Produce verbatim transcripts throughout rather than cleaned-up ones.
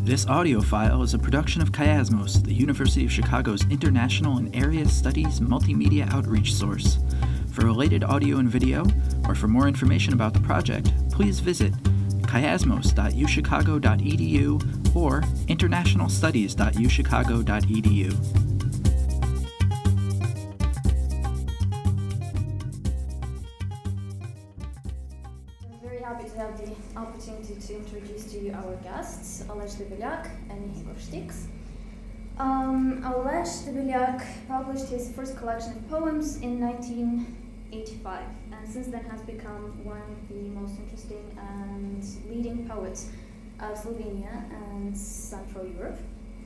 This audio file is a production of Chiasmos, the University of Chicago's International and Area Studies multimedia outreach source. For related audio and video, or for more information about the project, please visit chiasmos dot u chicago dot e d u or international studies dot u chicago dot e d u. Happy to have the opportunity to introduce to you our guests, Aleš Debelyak and Igor Štiks. Um, Aleš Debelyak published his first collection of poems in nineteen eighty-five, and since then has become one of the most interesting and leading poets of Slovenia and Central Europe.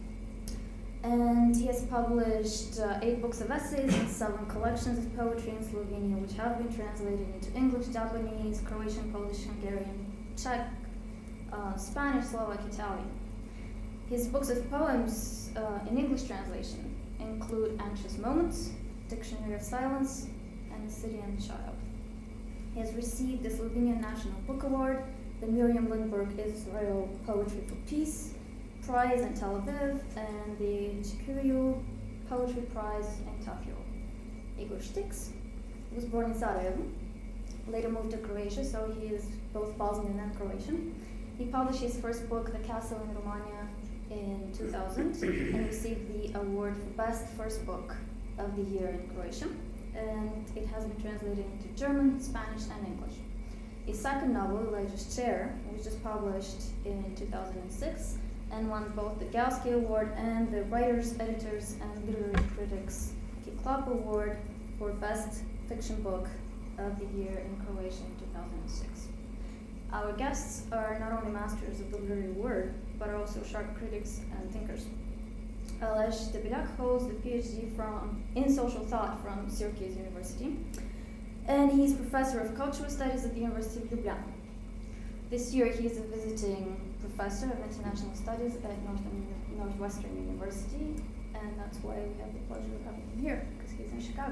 And he has published uh, eight books of essays and seven collections of poetry in Slovenia, which have been translated into English, Japanese, Croatian, Polish, Hungarian, Czech, uh, Spanish, Slovak, Italian. His books of poems uh, in English translation include Anxious Moments, Dictionary of Silence, and The City and the Child. He has received the Slovenian National Book Award, the Miriam Lindbergh Israel Poetry for Peace Prize in Tel Aviv, and the Chikiryu Poetry Prize in Tokyo. Igor Štiks was born in Sarajevo, later moved to Croatia, so he is both Bosnian and Croatian. He published his first book, The Castle in Romania, in two thousand, and received the award for Best First Book of the Year in Croatia, and it has been translated into German, Spanish, and English. His second novel, Elijah's Chair, was just published in two thousand six, and won both the Galsky Award and the Writers, Editors, and Literary Critics Kiklop Award for Best Fiction Book of the Year in Croatia in two thousand six. Our guests are not only masters of the literary word, but are also sharp critics and thinkers. Aleš Debelyak holds the PhD from, in social thought from Syracuse University, and he's professor of cultural studies at the University of Ljubljana. This year he is a visiting professor of international studies at Northern, Northwestern University, and that's why we have the pleasure of having him here, because he's in Chicago.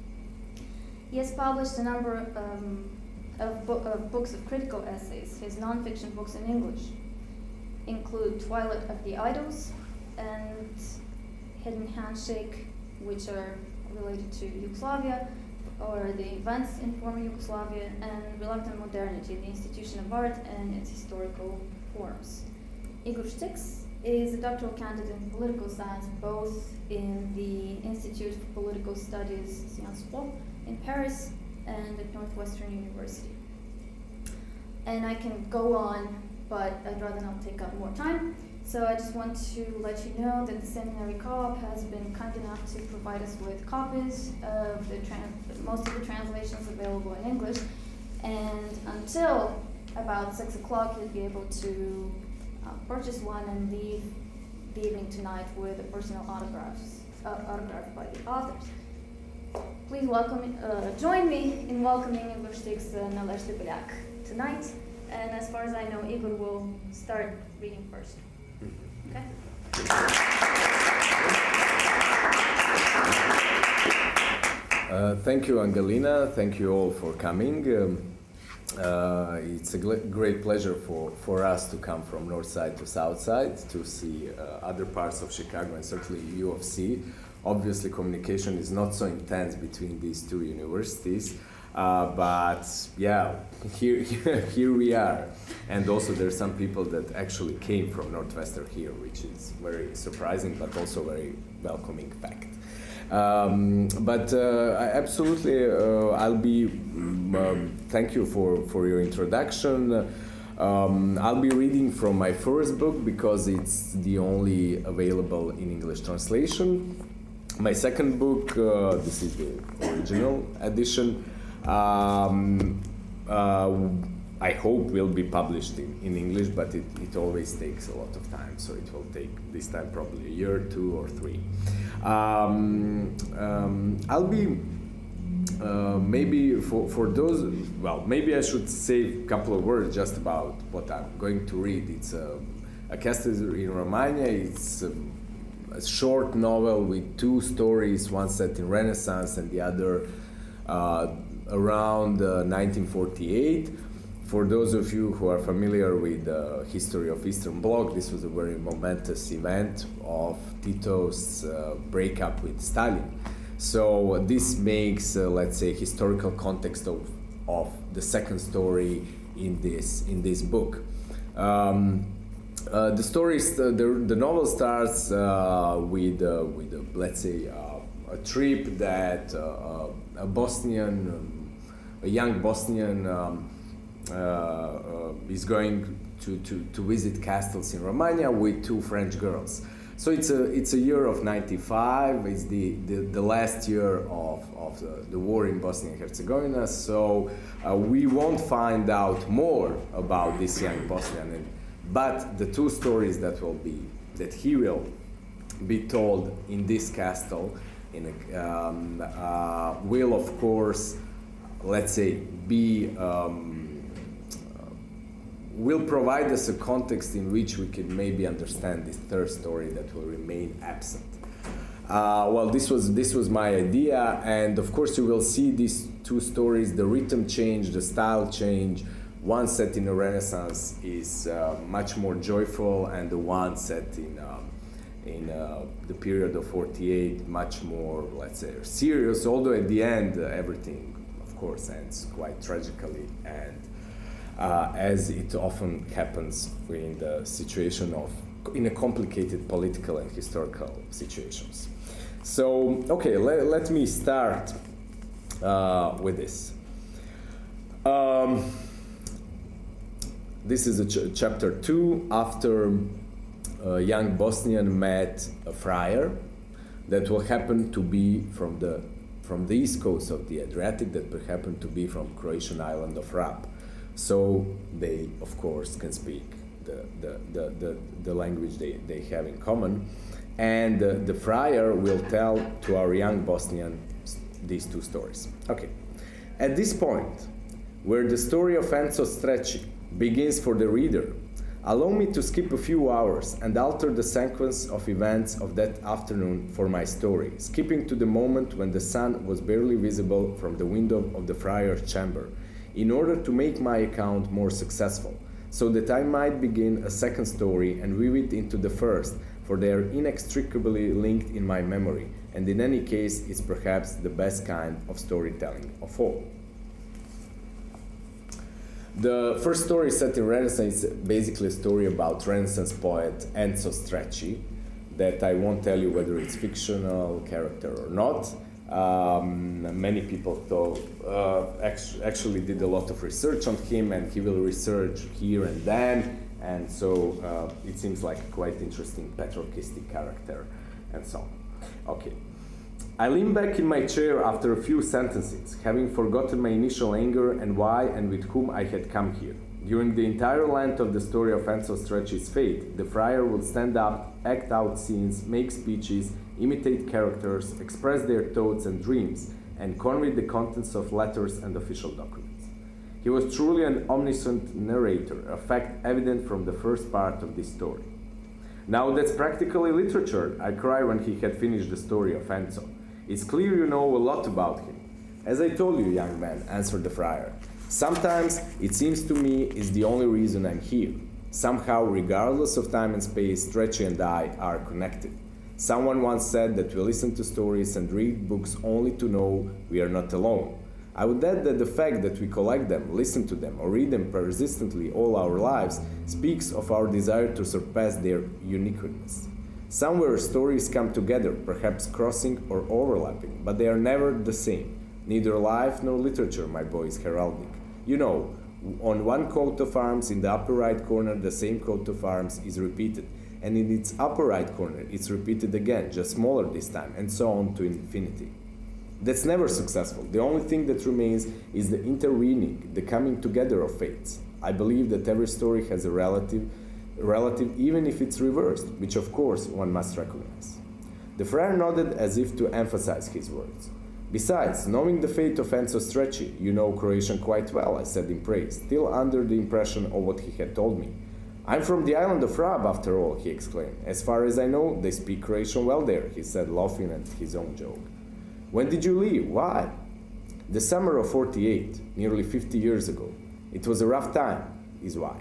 He has published a number um, of, bo of books of critical essays. His nonfiction books in English include Twilight of the Idols and Hidden Handshake, which are related to Yugoslavia, or the events in former Yugoslavia, and Reluctant Modernity, the institution of art and its historical forms. Igor Štiks is a doctoral candidate in political science, both in the Institute for Political Studies, Sciences Po, in Paris, and at Northwestern University. And I can go on, but I'd rather not take up more time. So I just want to let you know that the Seminary Co-op has been kind enough to provide us with copies of the most of the translations available in English, and until about six o'clock you'll be able to uh, purchase one and leave the evening tonight with a personal autographs, uh, autograph by the authors. Please welcome, uh, join me in welcoming Igor Štiks and Aleš Debelyak tonight. And as far as I know, Igor will start reading first. Okay. Uh, thank you, Angelina. Thank you all for coming. Um, uh, it's a great pleasure for, for us to come from north side to south side to see uh, other parts of Chicago and certainly U of C. Obviously, communication is not so intense between these two universities. Uh, but yeah, here, here here we are, and also there's some people that actually came from Northwestern here, which is very surprising, but also very welcoming fact. Um, but uh, I absolutely, uh, I'll be. Um, thank you for for your introduction. Um, I'll be reading from my first book because it's the only available in English translation. My second book, uh, this is the original edition. Um, uh, I hope will be published in, in English, but it, it always takes a lot of time, so it will take this time probably a year, two or three. Um, um, I'll be uh, maybe for, for those, well, maybe I should say a couple of words just about what I'm going to read. It's a, a Castle in Romania. It's a, a short novel with two stories, one set in Renaissance and the other uh, around uh, nineteen forty-eight. For those of you who are familiar with the history of Eastern Bloc, this was a very momentous event of Tito's uh, breakup with Stalin. So this makes, uh, let's say, historical context of, of the second story in this in this book. Um, uh, the story, the, the novel starts uh, with uh, with uh, let's say uh, a trip that uh, a Bosnian, um, a young Bosnian. Um, Uh, uh, is going to, to, to visit castles in Romania with two French girls. So it's a it's a year of ninety-five. It's the, the, the last year of, of the, the war in Bosnia and Herzegovina. So uh, we won't find out more about this young Bosnian. And, but the two stories that will be that he will be told in this castle in a, um, uh, will of course, let's say, be. Um, will provide us a context in which we can maybe understand this third story that will remain absent. Uh, well, this was this was my idea, and of course you will see these two stories, the rhythm change, the style change. One set in the Renaissance is uh, much more joyful, and the one set in um, in uh, the period of forty-eight much more, let's say, serious, although at the end uh, everything, of course, ends quite tragically, and Uh, as it often happens in the situation of, in a complicated political and historical situations. So, okay, let, let me start uh, with this. Um, this is a ch chapter two, after a young Bosnian met a friar that will happen to be from the, from the east coast of the Adriatic, that will happen to be from Croatian island of Rab. So they, of course, can speak the, the, the, the, the language they, they have in common. And uh, the friar will tell to our young Bosnian these two stories. Okay. At this point, where the story of Enzo Strecci begins for the reader, allow me to skip a few hours and alter the sequence of events of that afternoon for my story, skipping to the moment when the sun was barely visible from the window of the friar's chamber, in order to make my account more successful, so that I might begin a second story and weave it into the first, for they are inextricably linked in my memory, and in any case it's perhaps the best kind of storytelling of all. The first story set in Renaissance is basically a story about Renaissance poet Enzo Strecci, that I won't tell you whether it's fictional character or not. Um, many people thought, uh, act actually did a lot of research on him, and he will research here and then, and so uh, it seems like a quite interesting Petrarchistic character, and so on. Okay. I lean back in my chair after a few sentences, having forgotten my initial anger and why and with whom I had come here. During the entire length of the story of Enzo Strecci's fate, the friar would stand up, act out scenes, make speeches, imitate characters, express their thoughts and dreams, and convey the contents of letters and official documents. He was truly an omniscient narrator, a fact evident from the first part of this story. Now that's practically literature, I cried when he had finished the story of Enzo. It's clear you know a lot about him. As I told you, young man, answered the friar. Sometimes it seems to me it's the only reason I'm here. Somehow, regardless of time and space, Strecci and I are connected. Someone once said that we listen to stories and read books only to know we are not alone. I would add that the fact that we collect them, listen to them, or read them persistently all our lives speaks of our desire to surpass their uniqueness. Somewhere stories come together, perhaps crossing or overlapping, but they are never the same. Neither life nor literature, my boy, is heraldic. You know, on one coat of arms in the upper right corner, the same coat of arms is repeated, and in its upper right corner, it's repeated again, just smaller this time, and so on to infinity. That's never successful. The only thing that remains is the intervening, the coming together of fates. I believe that every story has a relative, relative even if it's reversed, which of course one must recognize. The friar nodded as if to emphasize his words. Besides, knowing the fate of Enzo Strecci, you know Croatian quite well, I said in praise, still under the impression of what he had told me. I'm from the island of Rab, after all, he exclaimed. As far as I know, they speak Croatian well there, he said, laughing at his own joke. When did you leave? Why? The summer of forty-eight, nearly fifty years ago. It was a rough time, is why.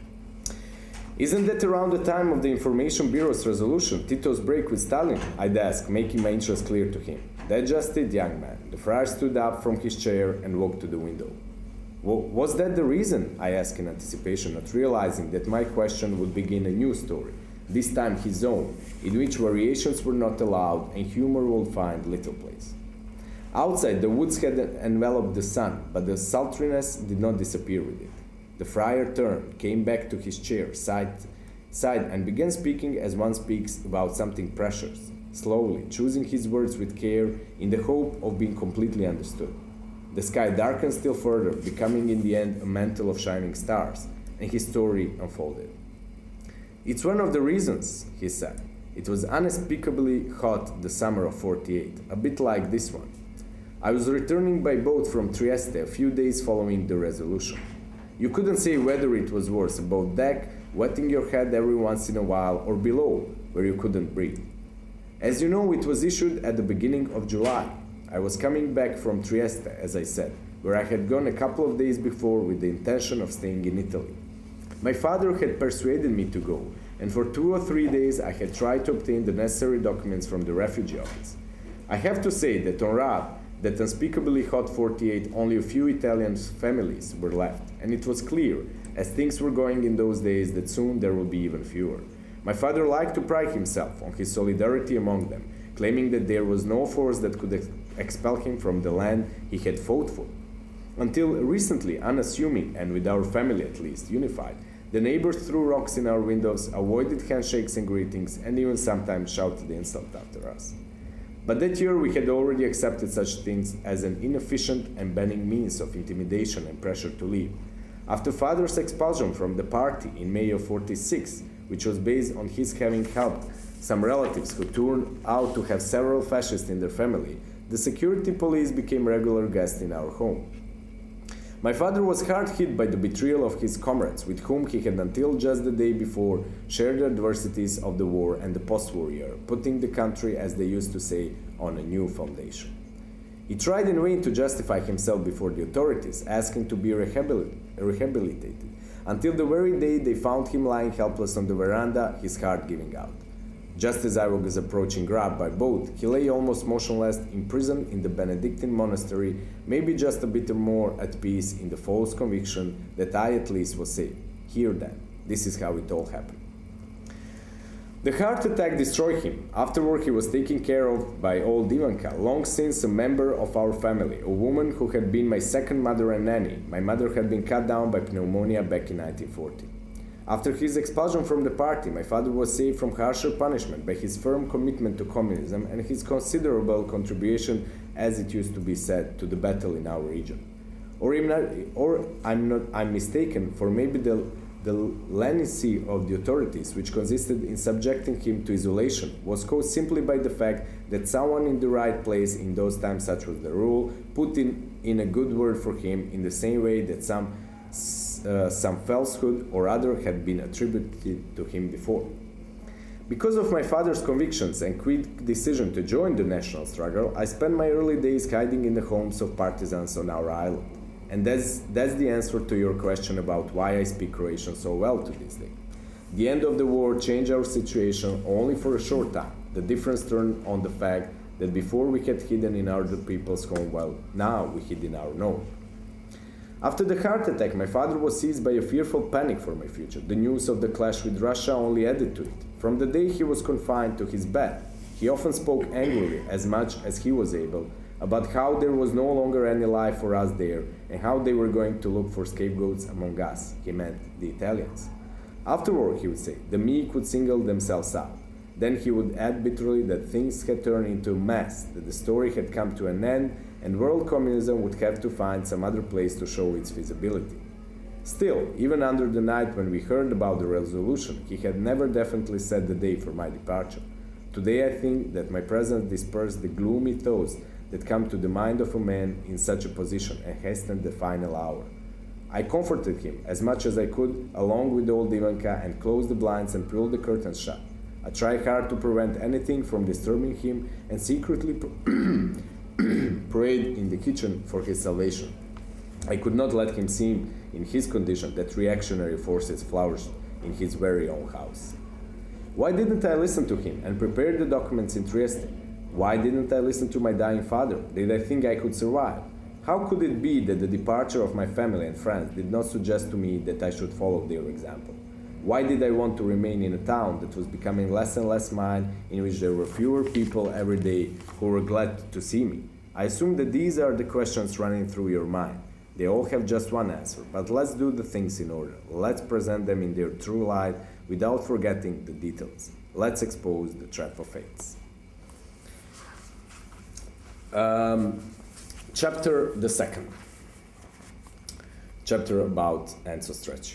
Isn't that around the time of the Information Bureau's resolution, Tito's break with Stalin? I'd ask, making my interest clear to him. That's just it, young man. The friar stood up from his chair and walked to the window. Was that the reason? I asked in anticipation, not realizing that my question would begin a new story, this time his own, in which variations were not allowed and humor would find little place. Outside, the woods had enveloped the sun, but the sultriness did not disappear with it. The friar turned, came back to his chair, sighed, sighed, and began speaking as one speaks about something precious, slowly, choosing his words with care in the hope of being completely understood. The sky darkened still further, becoming in the end a mantle of shining stars, and his story unfolded. It's one of the reasons, he said. It was unspeakably hot the summer of forty-eight, a bit like this one. I was returning by boat from Trieste a few days following the resolution. You couldn't say whether it was worse above deck, wetting your head every once in a while, or below, where you couldn't breathe. As you know, it was issued at the beginning of July. I was coming back from Trieste, as I said, where I had gone a couple of days before with the intention of staying in Italy. My father had persuaded me to go, and for two or three days I had tried to obtain the necessary documents from the refugee office. I have to say that on Rab, that unspeakably hot forty-eight, only a few Italian families were left, and it was clear, as things were going in those days, that soon there would be even fewer. My father liked to pride himself on his solidarity among them, claiming that there was no force that could ex expel him from the land he had fought for. Until recently, unassuming, and with our family at least unified, the neighbors threw rocks in our windows, avoided handshakes and greetings, and even sometimes shouted insult after us. But that year we had already accepted such things as an inefficient and banning means of intimidation and pressure to leave. After father's expulsion from the party in May of forty-six, which was based on his having helped some relatives who turned out to have several fascists in their family, the security police became regular guests in our home. My father was hard hit by the betrayal of his comrades, with whom he had until just the day before shared the adversities of the war and the post-war year, putting the country, as they used to say, on a new foundation. He tried in vain to justify himself before the authorities, asking to be rehabil rehabilitated, until the very day they found him lying helpless on the veranda, his heart giving out. Just as I was approaching Rab by boat, he lay almost motionless, imprisoned in the Benedictine monastery, maybe just a bit more at peace in the false conviction that I at least was safe. Here then, this is how it all happened. The heart attack destroyed him. Afterward, he was taken care of by old Ivanka, long since a member of our family, a woman who had been my second mother and nanny. My mother had been cut down by pneumonia back in nineteen forty. After his expulsion from the party, my father was saved from harsher punishment by his firm commitment to communism and his considerable contribution, as it used to be said, to the battle in our region. Or, not, or I'm not I'm mistaken, for maybe the, the leniency of the authorities, which consisted in subjecting him to isolation, was caused simply by the fact that someone in the right place in those times, such was the rule, put in, in a good word for him in the same way that some Uh, some falsehood or other had been attributed to him before. Because of my father's convictions and quick decision to join the national struggle, I spent my early days hiding in the homes of partisans on our island. And that's, that's the answer to your question about why I speak Croatian so well to this day. The end of the war changed our situation only for a short time. The difference turned on the fact that before we had hidden in other people's home, well, now we hid in our own. After the heart attack, my father was seized by a fearful panic for my future. The news of the clash with Russia only added to it. From the day he was confined to his bed, he often spoke angrily, as much as he was able, about how there was no longer any life for us there, and how they were going to look for scapegoats among us. He meant the Italians. Afterward, he would say, the meek would single themselves out. Then he would add bitterly that things had turned into a mess, that the story had come to an end, and world communism would have to find some other place to show its feasibility. Still, even under the night when we heard about the resolution, he had never definitely set the day for my departure. Today I think that my presence dispersed the gloomy thoughts that come to the mind of a man in such a position and hastened the final hour. I comforted him as much as I could, along with old Ivanka, and closed the blinds and pulled the curtains shut. I tried hard to prevent anything from disturbing him and secretly prayed in the kitchen for his salvation. I could not let him see in his condition that reactionary forces flourished in his very own house. Why didn't I listen to him and prepare the documents in Trieste? Why didn't I listen to my dying father? Did I think I could survive? How could it be that the departure of my family and friends did not suggest to me that I should follow their example? Why did I want to remain in a town that was becoming less and less mine, in which there were fewer people every day who were glad to see me? I assume that these are the questions running through your mind. They all have just one answer, but let's do the things in order. Let's present them in their true light without forgetting the details. Let's expose the trap of fates. Um, chapter the second. Chapter about Enzo Strecci.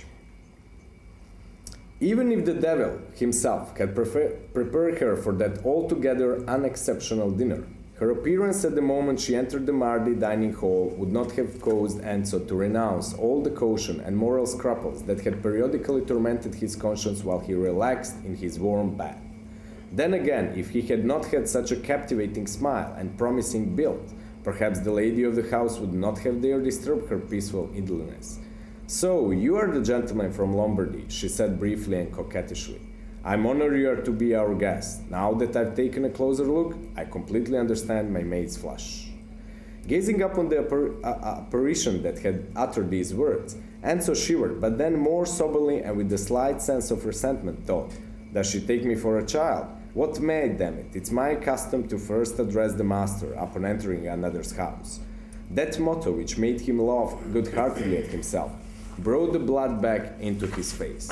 Even if the devil himself had prefer- prepared her for that altogether unexceptional dinner, her appearance at the moment she entered the Mardi dining hall would not have caused Enzo to renounce all the caution and moral scruples that had periodically tormented his conscience while he relaxed in his warm bath. Then again, if he had not had such a captivating smile and promising build, perhaps the lady of the house would not have dared disturb her peaceful idleness. "So, you are the gentleman from Lombardy," she said briefly and coquettishly. "I'm honored you are to be our guest. Now that I've taken a closer look, I completely understand my maid's flush." Gazing up on the appar- uh, apparition that had uttered these words, Enzo shivered, but then more soberly and with a slight sense of resentment thought, "Does she take me for a child? What may, damn it, it's my custom to first address the master upon entering another's house." That motto, which made him laugh good-heartedly at himself, brought the blood back into his face.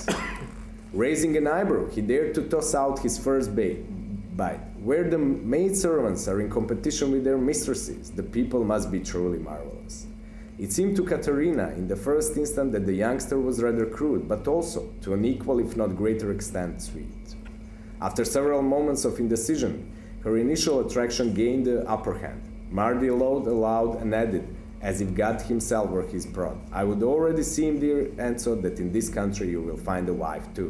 Raising an eyebrow, he dared to toss out his first bait. Bite. Where the maidservants are in competition with their mistresses, the people must be truly marvelous. It seemed to Katerina in the first instant that the youngster was rather crude, but also, to an equal if not greater extent, sweet. After several moments of indecision, her initial attraction gained the upper hand. Mardi laughed aloud and added, as if God himself were his prod, "I would already seem, dear Enzo, that in this country you will find a wife too."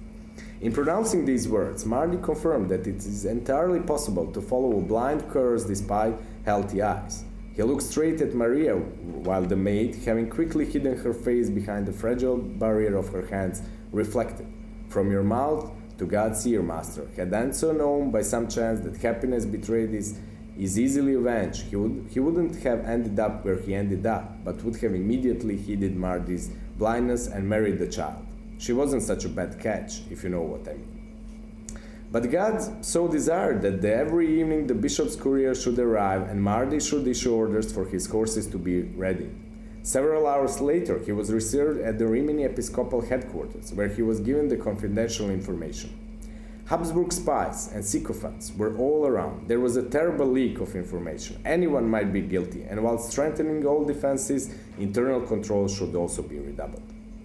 In pronouncing these words, Mardi confirmed that it is entirely possible to follow a blind course despite healthy eyes. He looked straight at Maria, while the maid, having quickly hidden her face behind the fragile barrier of her hands, reflected, "From your mouth to God's ear, master. Had Enzo known by some chance that happiness betrayed is, is easily avenged, he, would, he wouldn't have ended up where he ended up, but would have immediately heeded Mardi's blindness and married the child. She wasn't such a bad catch, if you know what I mean." But God so desired that the, every evening the bishop's courier should arrive and Mardi should issue orders for his horses to be ready. Several hours later, he was received at the Rimini Episcopal headquarters, where he was given the confidential information. Habsburg spies and sycophants were all around. There was a terrible leak of information. Anyone might be guilty, and while strengthening all defenses, internal control should also be redoubled.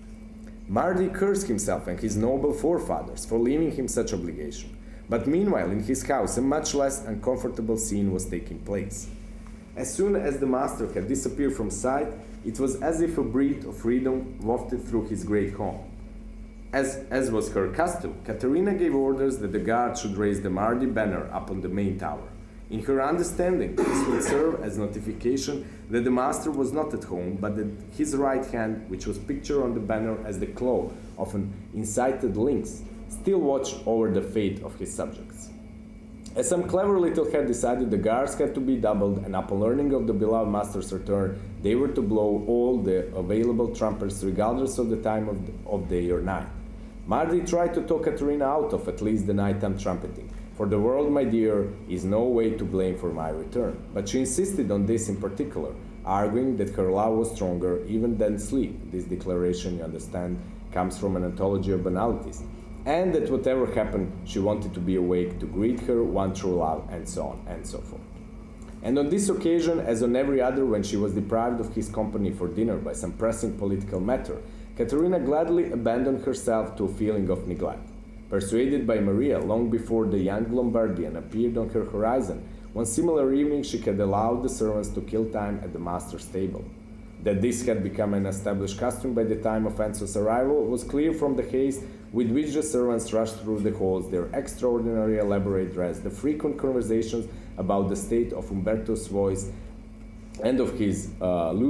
Mardi cursed himself and his noble forefathers for leaving him such obligation. But meanwhile, in his house, a much less uncomfortable scene was taking place. As soon as the master had disappeared from sight, it was as if a breath of freedom wafted through his great home. As, as was her custom, Katerina gave orders that the guard should raise the Mardi banner up on the main tower. In her understanding, this would serve as notification that the master was not at home, but that his right hand, which was pictured on the banner as the claw of an incited lynx, still watched over the fate of his subjects. As some clever little had decided, the guards had to be doubled, and upon learning of the beloved master's return, they were to blow all the available trumpets regardless of the time of, the, of day or night. Mardi tried to talk Katerina out of at least the nighttime trumpeting. "For the world, my dear, is no way to blame for my return." But she insisted on this in particular, arguing that her love was stronger even than sleep. This declaration, you understand, comes from an anthology of banalities. And that whatever happened, she wanted to be awake to greet her one true love, and so on and so forth. And on this occasion, as on every other when she was deprived of his company for dinner by some pressing political matter, Katerina gladly abandoned herself to a feeling of neglect. Persuaded by Maria long before the young Lombardian appeared on her horizon, one similar evening she had allowed the servants to kill time at the master's table. That this had become an established custom by the time of Enzo's arrival was clear from the haste with which the servants rushed through the halls, their extraordinary elaborate dress, the frequent conversations about the state of Umberto's voice and of his uh, lute,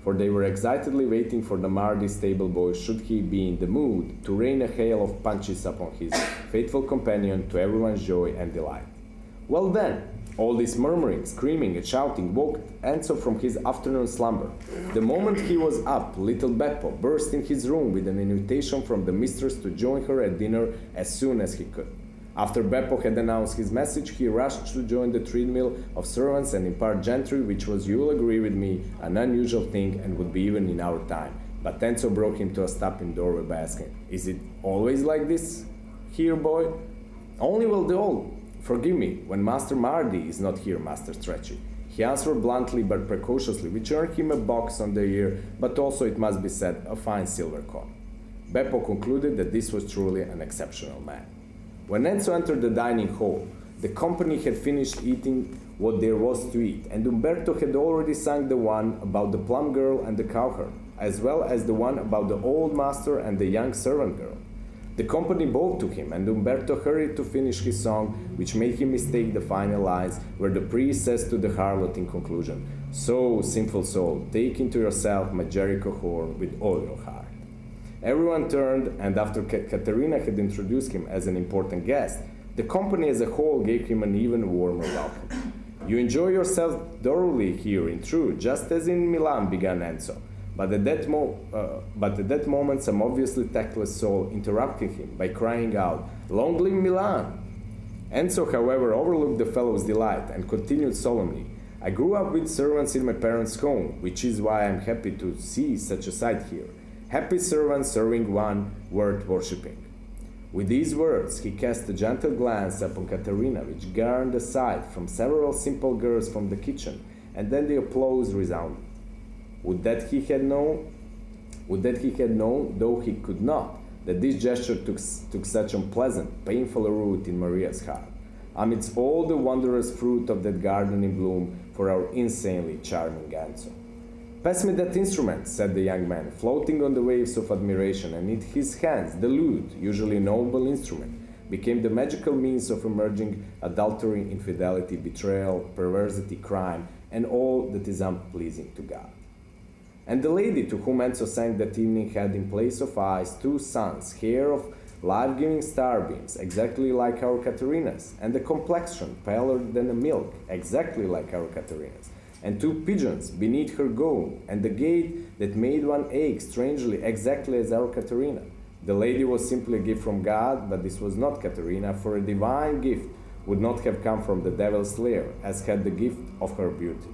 for they were excitedly waiting for the Mardi stable boy should he be in the mood to rain a hail of punches upon his faithful companion to everyone's joy and delight. Well then, all this murmuring, screaming, and shouting woke Enzo from his afternoon slumber. The moment he was up, little Beppo burst in his room with an invitation from the mistress to join her at dinner as soon as he could. After Beppo had announced his message, he rushed to join the treadmill of servants and impart gentry, which was, you will agree with me, an unusual thing and would be even in our time. But Enzo broke him to a stop in doorway by asking, "Is it always like this here, boy?" "Only well the old. Forgive me, when Master Mardi is not here, Master Stretchy," he answered bluntly but precautiously, which earned him a box on the ear, but also, it must be said, a fine silver coin. Beppo concluded that this was truly an exceptional man. When Enzo entered the dining hall, the company had finished eating what there was to eat, and Umberto had already sung the one about the plum girl and the cowherd, as well as the one about the old master and the young servant girl. The company bowed to him, and Umberto hurried to finish his song, which made him mistake the final lines, where the priest says to the harlot in conclusion, "So, sinful soul, take into yourself my Jericho horn with all your heart." Everyone turned, and after Caterina had introduced him as an important guest, the company as a whole gave him an even warmer welcome. "You enjoy yourself thoroughly here, in truth, just as in Milan," began Enzo. But at that, mo- uh, but at that moment, some obviously tactless soul interrupted him by crying out, "Long live Milan!" Enzo, however, overlooked the fellow's delight and continued solemnly, "I grew up with servants in my parents' home, which is why I am happy to see such a sight here. Happy servants serving one worth worshipping." With these words, he cast a gentle glance upon Caterina, which garnered a sight from several simple girls from the kitchen, and then the applause resounded. Would that he had known, would that he had known, though he could not, that this gesture took, took such unpleasant, painful a root in Maria's heart, amidst all the wondrous fruit of that garden in bloom for our insanely charming Enzo. "Pass me that instrument," said the young man, floating on the waves of admiration, and in his hands the lute, usually a noble instrument, became the magical means of emerging adultery, infidelity, betrayal, perversity, crime, and all that is unpleasing to God. And the lady to whom Enzo sang that evening had in place of eyes two suns, hair of life-giving starbeams, exactly like our Caterina's, and a complexion paler than a milk, exactly like our Caterina's, and two pigeons beneath her gown, and a gait that made one ache strangely, exactly as our Caterina. The lady was simply a gift from God, but this was not Caterina, for a divine gift would not have come from the devil's lair, as had the gift of her beauty.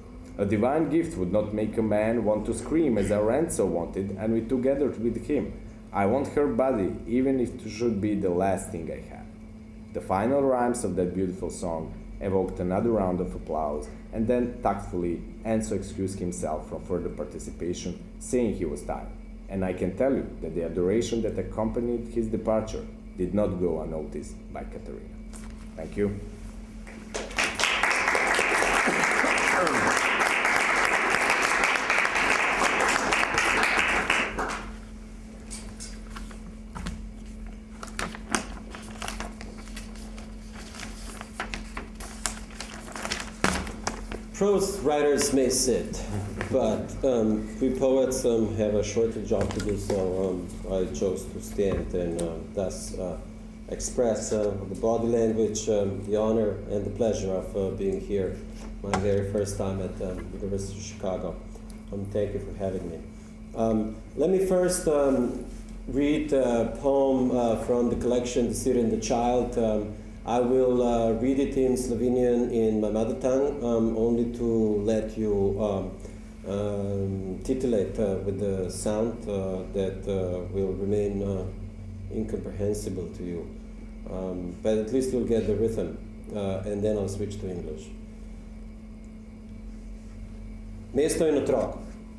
A divine gift would not make a man want to scream as our Enzo wanted, and we together with him. "I want her body, even if it should be the last thing I have." The final rhymes of that beautiful song evoked another round of applause, and then, tactfully, Enzo excused himself from further participation, saying he was tired. And I can tell you that the adoration that accompanied his departure did not go unnoticed by Caterina. Thank you. Prose writers may sit, but um, we poets um, have a shorter job to do, so um, I chose to stand and uh, thus uh, express uh, the body language, um, the honor and the pleasure of uh, being here, my very first time at the um, University of Chicago. Um, thank you for having me. Um, let me first um, read a poem uh, from the collection The City and the Child. Um, I will uh, read it in Slovenian in my mother tongue, um, only to let you um, um, titillate uh, with the sound uh, that uh, will remain uh, incomprehensible to you. Um, but at least you'll get the rhythm, uh, and then I'll switch to English. Mesto in otrok.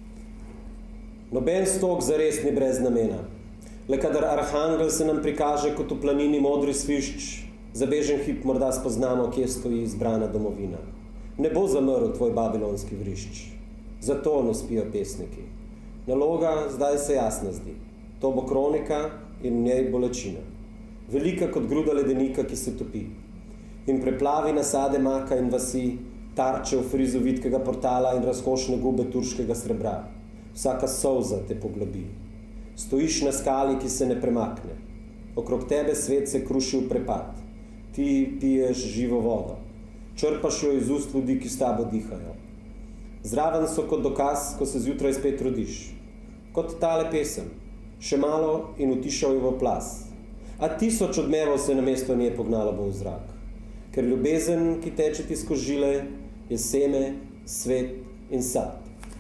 Noben stok zares ni brez namena. Le kadar arhangel se nam prikaže kot v planini modri svišč, za bežen hip morda spoznamo, kje stoji izbrana domovina. Ne bo zamrl tvoj babilonski vrišč. Zato ne spijo pesniki. Naloga zdaj se jasna zdi. To bo kronika in v njej bolečina. Velika kot gruda ledenika, ki se topi. In preplavi nasade maka in vasi, tarče v frizu vitkega portala in razkošne gube turškega srebra. Vsaka solza te poglobi. Stojiš na skali, ki se ne premakne. Okrog tebe svet se kruši v prepad. Ti piješ živo vodo. Črpaš jo iz ust ljudi, ki s tabo dihajo. Zraven so kot dokaz, ko se zjutraj spet rodiš. Kot tale pesem. Še malo in utišal jo v plas. A tisoč odmevov se namesto nje pognalo bo v zrak. Ker ljubezen, ki teče ti skozi žile, je seme, svet in sad.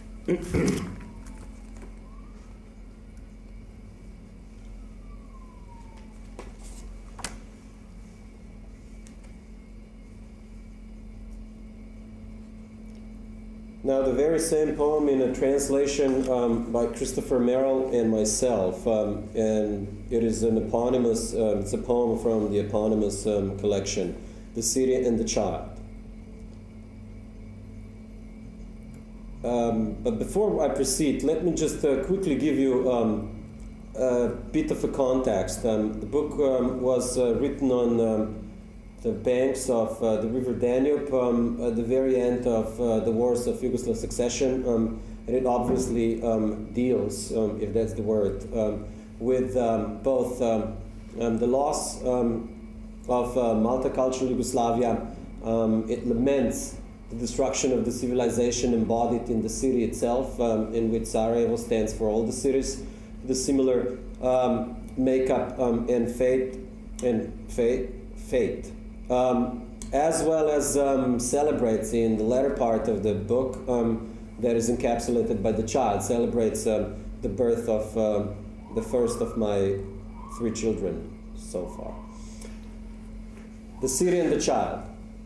Now, the very same poem in a translation um, by Christopher Merrill and myself, um, and it is an eponymous, um, it's a poem from the eponymous um, collection, The City and the Child. Um, but before I proceed, let me just uh, quickly give you um, a bit of a context. Um, the book um, was uh, written on um, the banks of uh, the River Danube um, at the very end of uh, the wars of Yugoslav succession, um, and it obviously um, deals, um, if that's the word, um, with um, both um, um, the loss um, of uh, multicultural Yugoslavia. Um, it laments the destruction of the civilization embodied in the city itself, um, in which Sarajevo stands for all the cities, the similar um, makeup um, and fate, and fate, fate. Um, as well as um, celebrates in the latter part of the book um, that is encapsulated by the child, celebrates um, the birth of um, the first of my three children so far. The city and the child.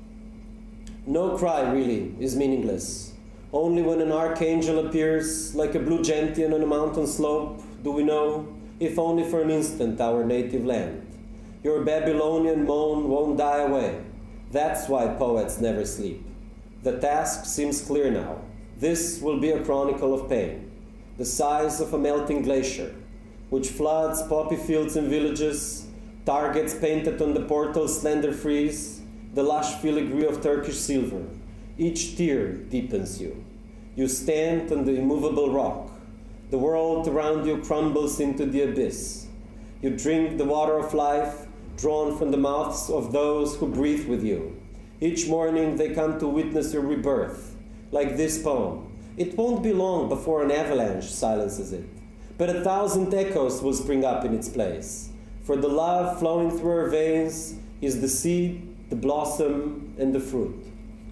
No cry, really, is meaningless. Only when an archangel appears like a blue gentian on a mountain slope do we know, if only for an instant, our native land. Your Babylonian moan won't die away. That's why poets never sleep. The task seems clear now. This will be a chronicle of pain, the size of a melting glacier, which floods poppy fields and villages, targets painted on the portal's slender frieze, the lush filigree of Turkish silver. Each tear deepens you. You stand on the immovable rock. The world around you crumbles into the abyss. You drink the water of life, drawn from the mouths of those who breathe with you. Each morning they come to witness your rebirth, like this poem. It won't be long before an avalanche silences it, but a thousand echoes will spring up in its place. For the love flowing through her veins is the seed, the blossom, and the fruit.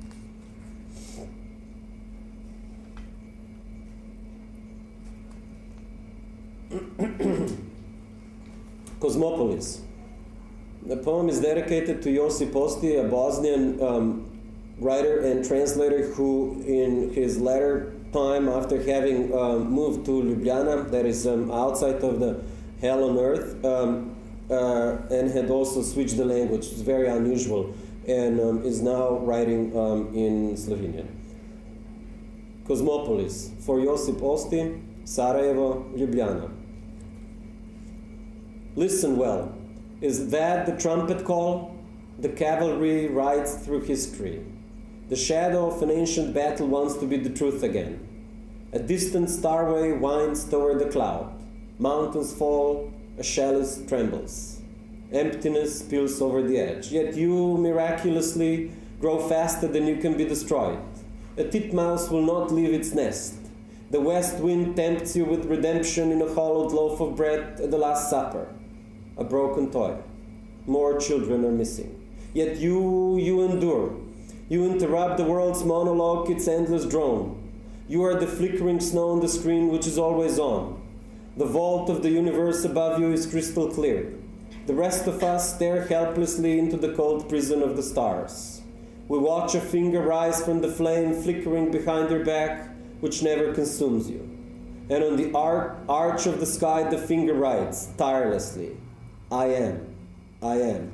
Cosmopolis. The poem is dedicated to Josip Osti, a Bosnian um, writer and translator who, in his latter time, after having um, moved to Ljubljana, that is um, outside of the hell on earth, um, uh, and had also switched the language, which is very unusual, and um, is now writing um, in Slovenian. Cosmopolis, for Josip Osti, Sarajevo, Ljubljana. Listen well. Is that the trumpet call? The cavalry rides through history. The shadow of an ancient battle wants to be the truth again. A distant starway winds toward the cloud. Mountains fall, a chalice trembles. Emptiness spills over the edge. Yet you, miraculously, grow faster than you can be destroyed. A titmouse will not leave its nest. The west wind tempts you with redemption in a hollowed loaf of bread at the Last Supper. A broken toy. More children are missing. Yet you, you endure. You interrupt the world's monologue, its endless drone. You are the flickering snow on the screen which is always on. The vault of the universe above you is crystal clear. The rest of us stare helplessly into the cold prison of the stars. We watch a finger rise from the flame flickering behind your back, which never consumes you. And on the ar- arch of the sky the finger writes, tirelessly, I am, I am.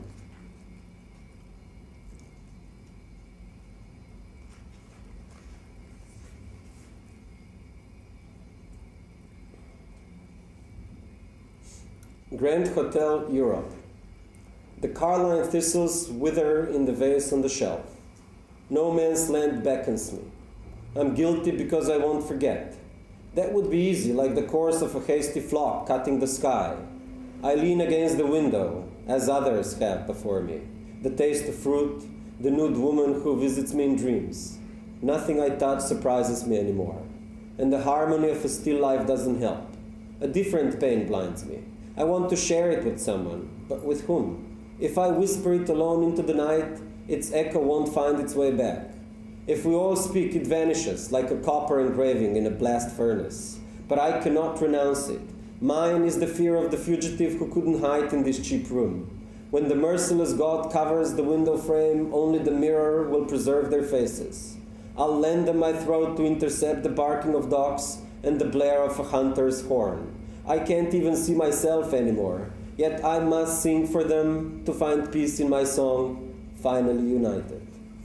Grand Hotel Europe. The carline thistles wither in the vase on the shelf. No man's land beckons me. I'm guilty because I won't forget. That would be easy, like the course of a hasty flock cutting the sky. I lean against the window, as others have before me. The taste of fruit, the nude woman who visits me in dreams. Nothing I touch surprises me anymore. And the harmony of a still life doesn't help. A different pain blinds me. I want to share it with someone, but with whom? If I whisper it alone into the night, its echo won't find its way back. If we all speak, it vanishes like a copper engraving in a blast furnace. But I cannot renounce it. Mine is the fear of the fugitive who couldn't hide in this cheap room. When the merciless God covers the window frame, only the mirror will preserve their faces. I'll lend them my throat to intercept the barking of dogs and the blare of a hunter's horn. I can't even see myself anymore, yet I must sing for them to find peace in my song, finally united.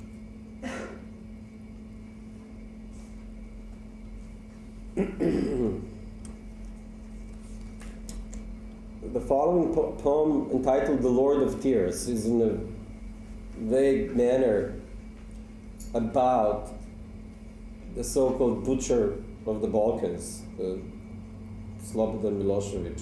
The following po- poem, entitled The Lord of Tears, is in a vague manner about the so-called butcher of the Balkans, uh, Slobodan Milosevic.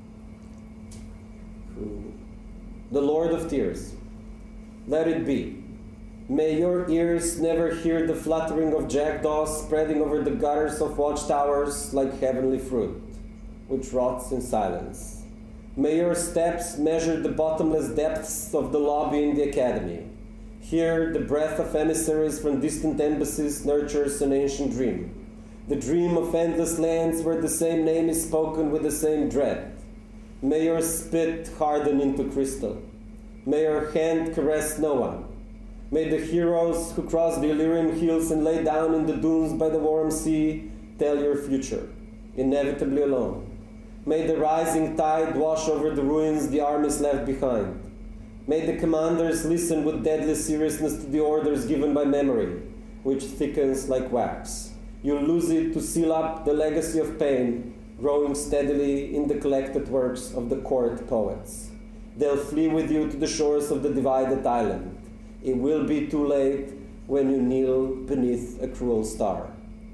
Who, the Lord of Tears. Let it be. May your ears never hear the fluttering of jackdaws spreading over the gutters of watchtowers like heavenly fruit, which rots in silence. May your steps measure the bottomless depths of the lobby in the academy. Here, the breath of emissaries from distant embassies nurtures an ancient dream. The dream of endless lands where the same name is spoken with the same dread. May your spit harden into crystal. May your hand caress no one. May the heroes who cross the Illyrian hills and lay down in the dunes by the warm sea tell your future, inevitably alone. May the rising tide wash over the ruins the armies left behind. May the commanders listen with deadly seriousness to the orders given by memory, which thickens like wax. You lose it to seal up the legacy of pain, growing steadily in the collected works of the court poets. They'll flee with you to the shores of the divided island. It will be too late when you kneel beneath a cruel star.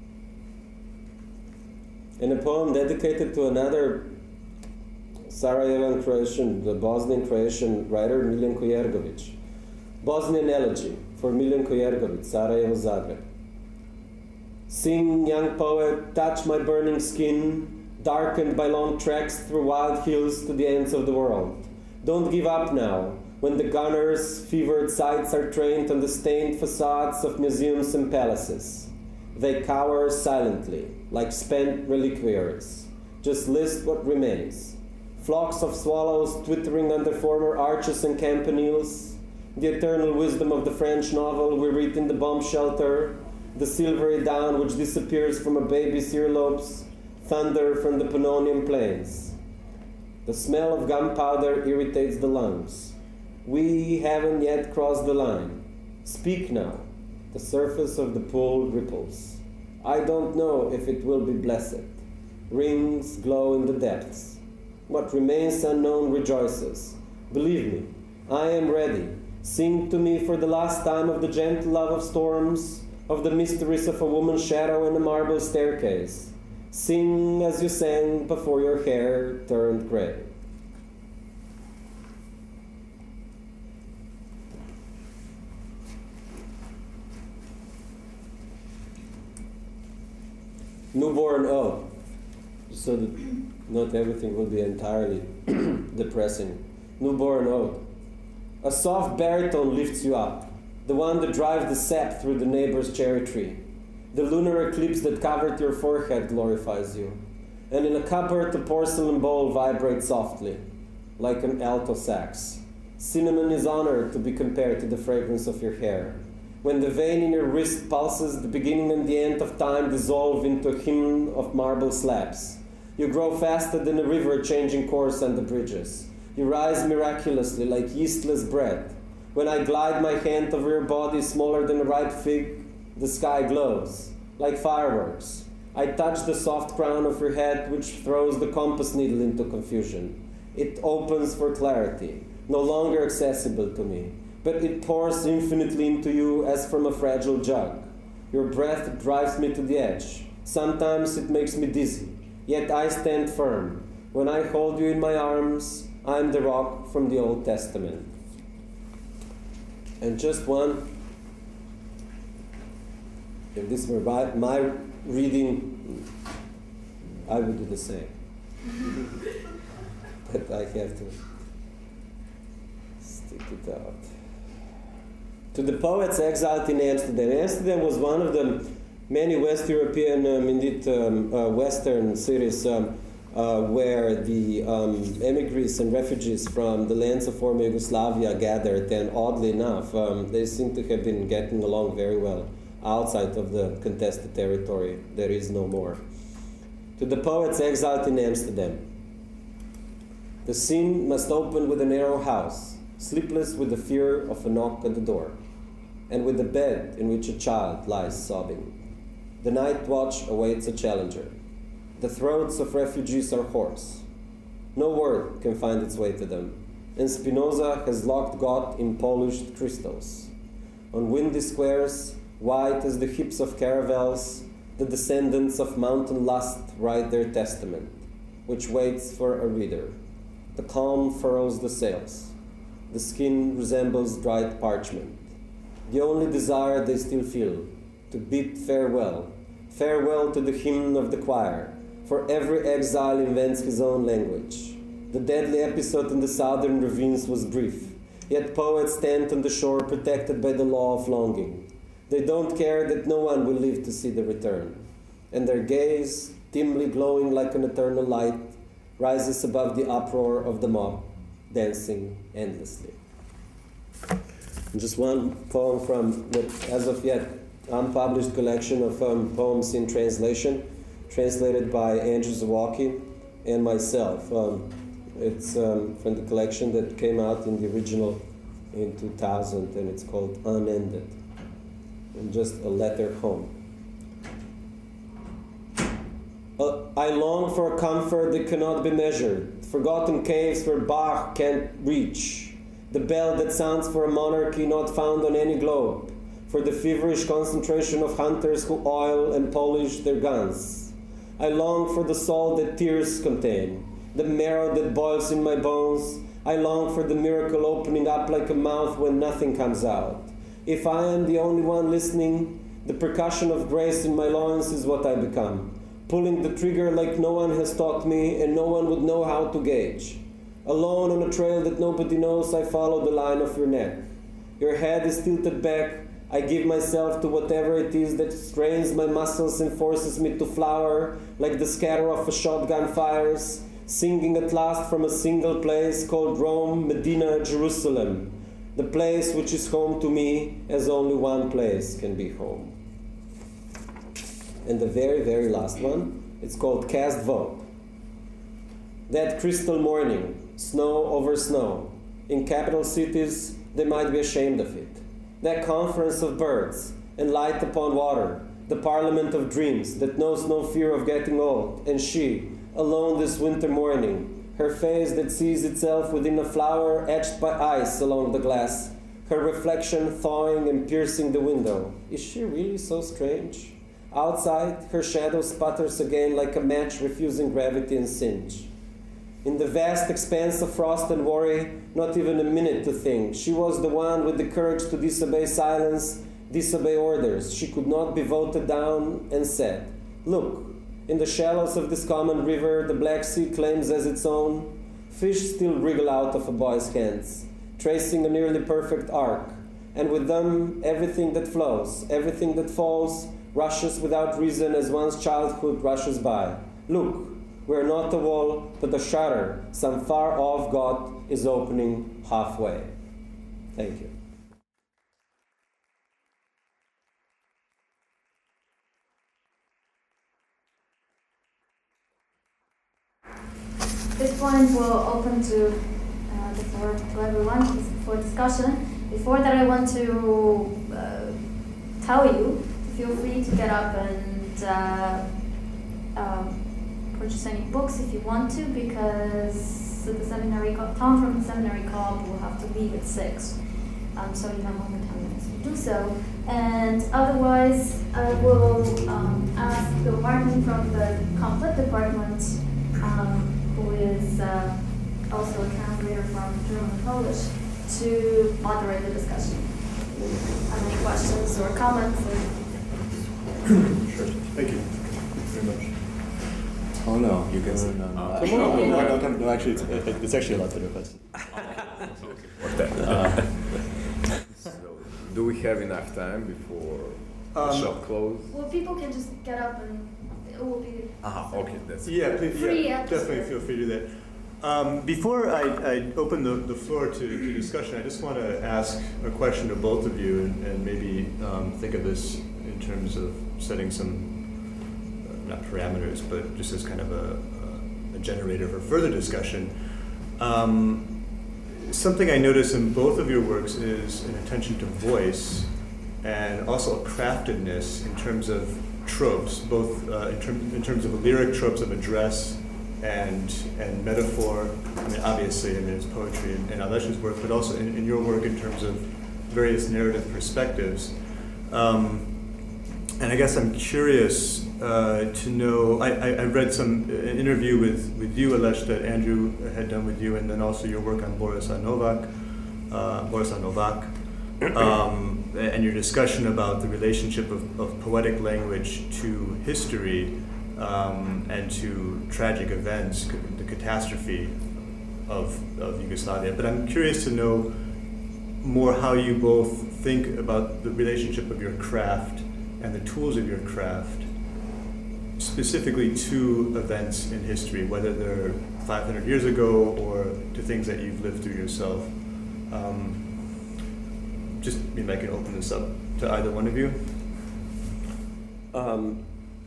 In a poem dedicated to another Sarajevan Croatian, the Bosnian Croatian writer Miljenko Jergović. Bosnian Elegy for Miljenko Jergović, Sarajevo, Zagreb. Sing, young poet, touch my burning skin, darkened by long treks through wild hills to the ends of the world. Don't give up now, when the gunners' fevered sights are trained on the stained facades of museums and palaces. They cower silently, like spent reliquaries. Just list what remains. Flocks of swallows twittering under former arches and campaniles, the eternal wisdom of the French novel we read in the bomb shelter, the silvery down which disappears from a baby's earlobes, thunder from the Pannonian plains. The smell of gunpowder irritates the lungs. We haven't yet crossed the line. Speak now. The surface of the pool ripples. I don't know if it will be blessed. Rings glow in the depths. What remains unknown rejoices. Believe me, I am ready. Sing to me for the last time of the gentle love of storms, of the mysteries of a woman's shadow in a marble staircase. Sing as you sang before your hair turned gray. Newborn Ode, so that not everything will be entirely depressing. Newborn Ode. A soft baritone lifts you up, the one that drives the sap through the neighbor's cherry tree. The lunar eclipse that covered your forehead glorifies you, and in a cupboard a porcelain bowl vibrates softly, like an alto sax. Cinnamon is honored to be compared to the fragrance of your hair. When the vein in your wrist pulses, the beginning and the end of time dissolve into a hymn of marble slabs. You grow faster than a river changing course on the bridges. You rise miraculously like yeastless bread. When I glide my hand over your body smaller than a ripe fig, the sky glows like fireworks. I touch the soft crown of your head, which throws the compass needle into confusion. It opens for clarity, no longer accessible to me, but it pours infinitely into you as from a fragile jug. Your breath drives me to the edge, Sometimes it makes me dizzy, yet I stand firm. When I hold you in my arms, I'm the rock from the Old Testament. And just one, if this were my, my reading, I would do the same. But I have to stick it out. To the poets exiled in Amsterdam. Amsterdam was one of the many West European, um, indeed um, uh, Western cities um, uh, where the um, emigres and refugees from the lands of former Yugoslavia gathered, and oddly enough, um, they seem to have been getting along very well outside of the contested territory. There is no more. To the poets exiled in Amsterdam. The scene must open with a narrow house, sleepless with the fear of a knock at the door, and with a bed in which a child lies sobbing. The night watch awaits a challenger. The throats of refugees are hoarse. No word can find its way to them, and Spinoza has locked God in polished crystals. On windy squares, white as the hips of caravels, the descendants of mountain lust write their testament, which waits for a reader. The calm furrows the sails. The skin resembles dried parchment. The only desire they still feel, to bid farewell, farewell to the hymn of the choir, for every exile invents his own language. The deadly episode in the southern ravines was brief, yet poets stand on the shore protected by the law of longing. They don't care that no one will live to see the return, and their gaze, dimly glowing like an eternal light, rises above the uproar of the mob, dancing endlessly. And just one poem from the, as of yet, unpublished collection of um, poems in translation, translated by Andrew Zawacki and myself. Um, it's um, from the collection that came out in the original in two thousand, and it's called Unended. And just a letter home. Uh, I long for a comfort that cannot be measured, forgotten caves where Bach can't reach, the bell that sounds for a monarchy not found on any globe, for the feverish concentration of hunters who oil and polish their guns. I long for the salt that tears contain, the marrow that boils in my bones. I long for the miracle opening up like a mouth when nothing comes out. If I am the only one listening, the percussion of grace in my loins is what I become, pulling the trigger like no one has taught me and no one would know how to gauge. Alone on a trail that nobody knows, I follow the line of your neck. Your head is tilted back. I give myself to whatever it is that strains my muscles and forces me to flower like the scatter of a shotgun fires, singing at last from a single place called Rome, Medina, Jerusalem, the place which is home to me as only one place can be home. And the very, very last one, it's called Cast Vote. That crystal morning, snow over snow. In capital cities, they might be ashamed of it. That conference of birds and light upon water, the parliament of dreams that knows no fear of getting old, and she, alone this winter morning, her face that sees itself within a flower etched by ice along the glass, her reflection thawing and piercing the window. Is she really so strange? Outside, her shadow sputters again like a match refusing gravity and singe. In the vast expanse of frost and worry, not even a minute to think. She was the one with the courage to disobey silence, disobey orders. She could not be voted down and said, look, in the shallows of this common river the Black Sea claims as its own, fish still wriggle out of a boy's hands, tracing a nearly perfect arc, and with them everything that flows, everything that falls, rushes without reason as one's childhood rushes by. Look, we are not a wall, but a shutter some far-off God is opening halfway. Thank you. This point will open to uh, the floor to everyone for discussion. Before that, I want to uh, tell you to feel free to get up and uh, um, purchase any books if you want to, because the seminary Tom from the seminary club will have to leave at six. Um, so you have only ten minutes to do so. And otherwise, I will um, ask Bill Martin from the Conflict Department, um, who is uh, also a translator from German and Polish, to moderate the discussion. Have any questions or comments? Or sure. Thank you very much. Oh no, you can say no. no. Uh, no, no, no, no, no, actually, it's, it's actually a lot better question. uh, so, do we have enough time before um, the shop closes? Well, people can just get up and it will be Ah, okay, that's yeah, please, free yeah, definitely feel free to do that. Um, before I, I open the, the floor to, to discussion, I just want to ask a question to both of you and, and maybe um, think of this in terms of setting some, uh, not parameters, but just as kind of a, a, a generator for further discussion. Um, something I notice in both of your works is an attention to voice and also a craftedness in terms of tropes, both uh, in, term, in terms of lyric tropes of address and and metaphor. I mean, obviously, I mean, it's poetry in, in Alesh's work, but also in, in your work in terms of various narrative perspectives. Um, and I guess I'm curious uh, to know, I, I, I read some an interview with, with you, Alesh, that Andrew had done with you, and then also your work on Boris Novak, uh, Boris Novak, um, and your discussion about the relationship of, of poetic language to history. Um, and to tragic events, the catastrophe of, of Yugoslavia. But I'm curious to know more how you both think about the relationship of your craft and the tools of your craft, specifically to events in history, whether they're five hundred years ago or to things that you've lived through yourself. Um, just maybe I can open this up to either one of you. Um,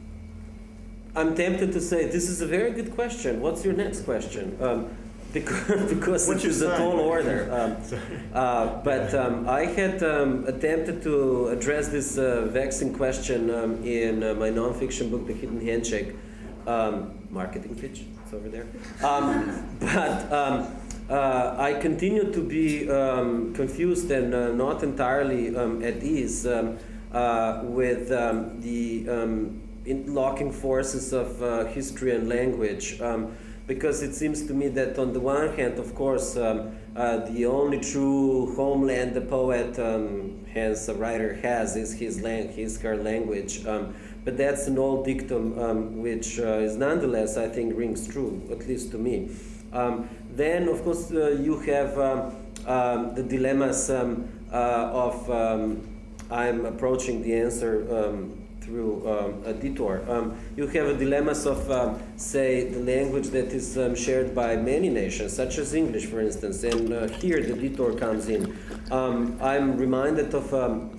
I'm tempted to say this is a very good question. What's your next question? Um, because because it is a tall order. Um, uh, but um, I had um, attempted to address this uh, vexing question um, in uh, my nonfiction book, The Hidden Handshake. Um, marketing pitch, it's over there. Um, but um, uh, I continue to be um, confused and uh, not entirely um, at ease um, uh, with um, the um, interlocking forces of uh, history and language, um, because it seems to me that on the one hand, of course, um, uh, the only true homeland the poet, um, hence a writer, has is his, lang his her language. Um, but that's an old dictum um, which uh, is nonetheless, I think, rings true, at least to me. Um, then, of course, uh, you have um, um, the dilemmas um, uh, of, um, I'm approaching the answer um, through um, a detour. Um, you have a dilemmas of, um, say, the language that is um, shared by many nations, such as English, for instance, and uh, here the detour comes in. Um, I'm reminded of um,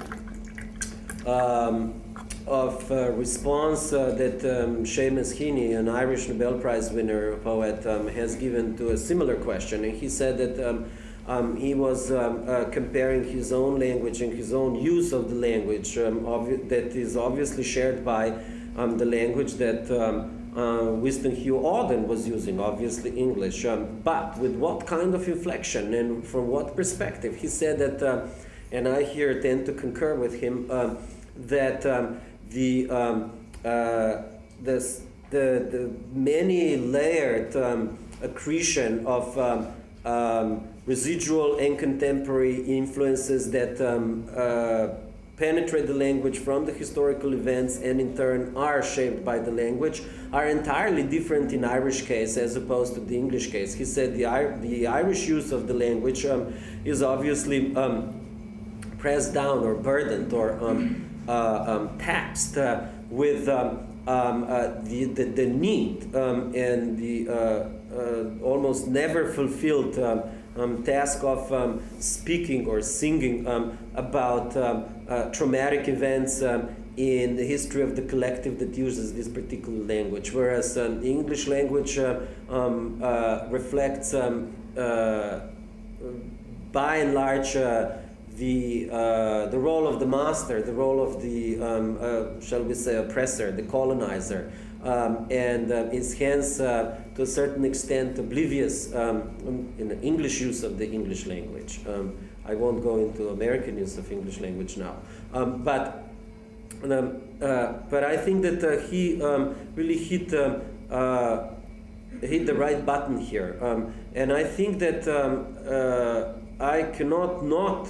um, of a response uh, that um, Seamus Heaney, an Irish Nobel Prize winner poet, um, has given to a similar question, and he said that um, Um, he was um, uh, comparing his own language and his own use of the language um, that is obviously shared by um, the language that um, uh, Winston Hugh Auden was using, obviously English. Um, but with what kind of inflection and from what perspective? He said that, uh, and I here tend to concur with him, uh, that um, the, um, uh, this, the, the many layered um, accretion of um, um, residual and contemporary influences that um, uh, penetrate the language from the historical events and in turn are shaped by the language are entirely different in Irish case as opposed to the English case. He said the, the Irish use of the language um, is obviously um, pressed down or burdened or um, uh, um, taxed uh, with um, um, uh, the, the, the need um, and the uh, uh, almost never fulfilled um, Um, task of um, speaking or singing um, about um, uh, traumatic events um, in the history of the collective that uses this particular language, whereas um, the English language uh, um, uh, reflects um, uh, by and large uh, the, uh, the role of the master, the role of the, um, uh, shall we say, oppressor, the colonizer. Um, and uh, is hence, uh, to a certain extent, oblivious um, in the English use of the English language. Um, I won't go into American use of English language now. Um, but, um, uh, but I think that uh, he um, really hit, um, uh, hit the right button here. Um, and I think that um, uh, I cannot not,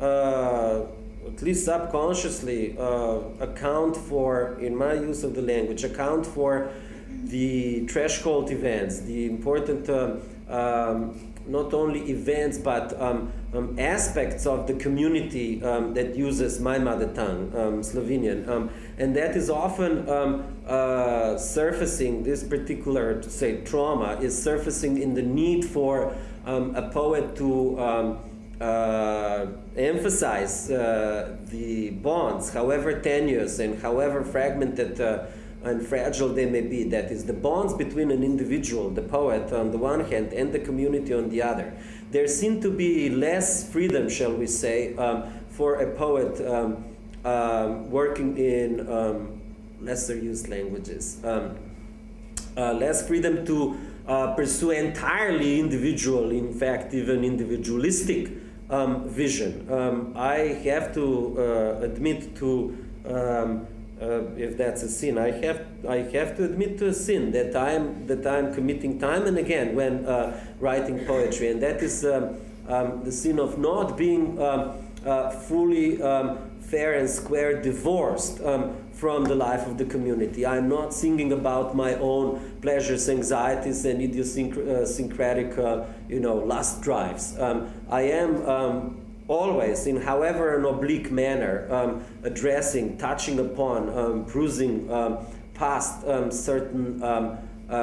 uh, at least subconsciously, uh, account for, in my use of the language, account for the threshold events, the important um, um, not only events but um, um, aspects of the community um, that uses my mother tongue, um, Slovenian, um, and that is often um, uh, surfacing. This particular, to say, trauma is surfacing in the need for um, a poet to um, uh, emphasize uh, the bonds, however tenuous and however fragmented uh, and fragile they may be. That is, the bonds between an individual, the poet on the one hand, and the community on the other. There seemed to be less freedom, shall we say, um, for a poet um, um, working in um, lesser used languages. Um, uh, less freedom to uh, pursue entirely individual, in fact, even individualistic um, vision. Um, I have to uh, admit to um, Uh, if that's a sin, I have I have to admit to a sin that I'm that I'm committing time and again when uh, writing poetry, and that is um, um, the sin of not being um, uh, fully um, fair and square divorced um, from the life of the community. I'm not singing about my own pleasures, anxieties, and idiosyncratic, uh, you know, lust drives. Um, I am. Um, always, in however an oblique manner, um, addressing, touching upon, um, bruising um, past um, certain, um,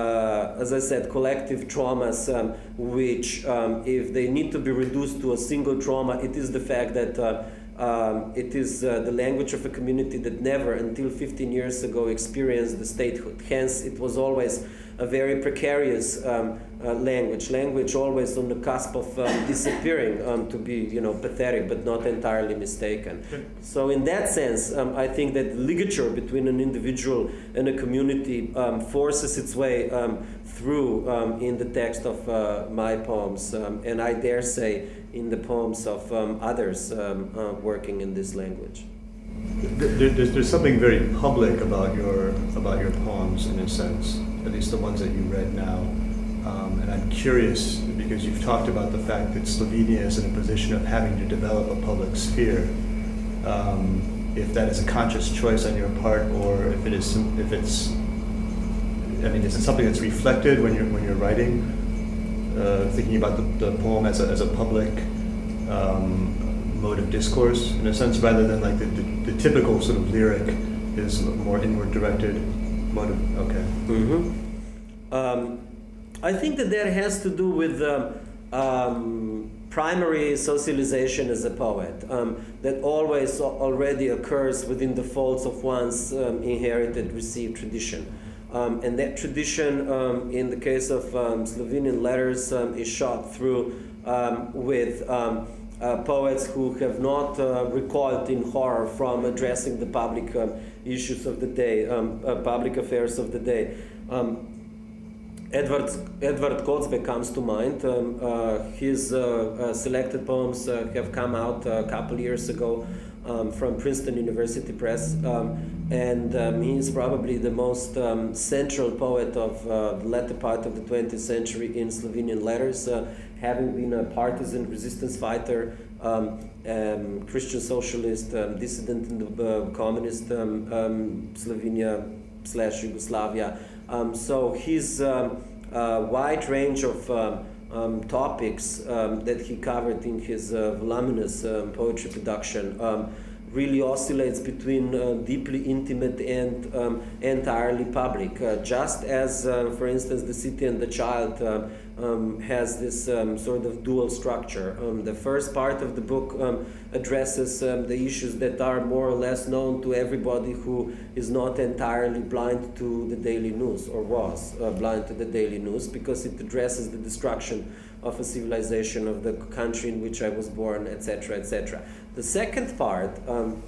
uh, as I said, collective traumas, um, which, um, if they need to be reduced to a single trauma, it is the fact that uh, um, it is uh, the language of a community that never, until fifteen years ago, experienced the statehood. Hence, it was always a very precarious um, uh, language, language always on the cusp of um, disappearing, um, to be, you know, pathetic but not entirely mistaken. So in that sense, um, I think that the ligature between an individual and a community um, forces its way um, through um, in the text of uh, my poems, um, and I dare say in the poems of um, others um, uh, working in this language. There, there's, there's something very public about your about your poems, in a sense, at least the ones that you read now. Um, and I'm curious, because you've talked about the fact that Slovenia is in a position of having to develop a public sphere. Um, if that is a conscious choice on your part, or if it is, if it's, I mean, is it something that's reflected when you're when you're writing, uh, thinking about the, the poem as a as a public um, mode of discourse, in a sense, rather than like the, the, the typical sort of lyric is more inward directed mode of, okay. Mm-hmm. um, I think that that has to do with um, um, primary socialization as a poet, um, that always already occurs within the folds of one's um, inherited, received tradition. Um, and that tradition, um, in the case of um, Slovenian letters, um, is shot through um, with um, Uh, poets who have not uh, recoiled in horror from addressing the public um, issues of the day, um, uh, public affairs of the day. Um, Edward, Edward Kocbe comes to mind. Um, uh, his uh, uh, selected poems uh, have come out a couple years ago um, from Princeton University Press, um, and um, he is probably the most um, central poet of uh, the latter part of the twentieth century in Slovenian letters. Uh, having been a partisan resistance fighter, um, um, Christian socialist, um, dissident in the uh, communist um, um, Slovenia slash Yugoslavia. Um, so his um, uh, wide range of um, um, topics um, that he covered in his uh, voluminous um, poetry production um, really oscillates between uh, deeply intimate and um, entirely public. Uh, just as, uh, for instance, The City and the Child uh, um, has this um, sort of dual structure. Um, the first part of the book um, addresses um, the issues that are more or less known to everybody who is not entirely blind to the daily news, or was uh, blind to the daily news, because it addresses the destruction of a civilization, of the country in which I was born, et cetera, et cetera. The second part um,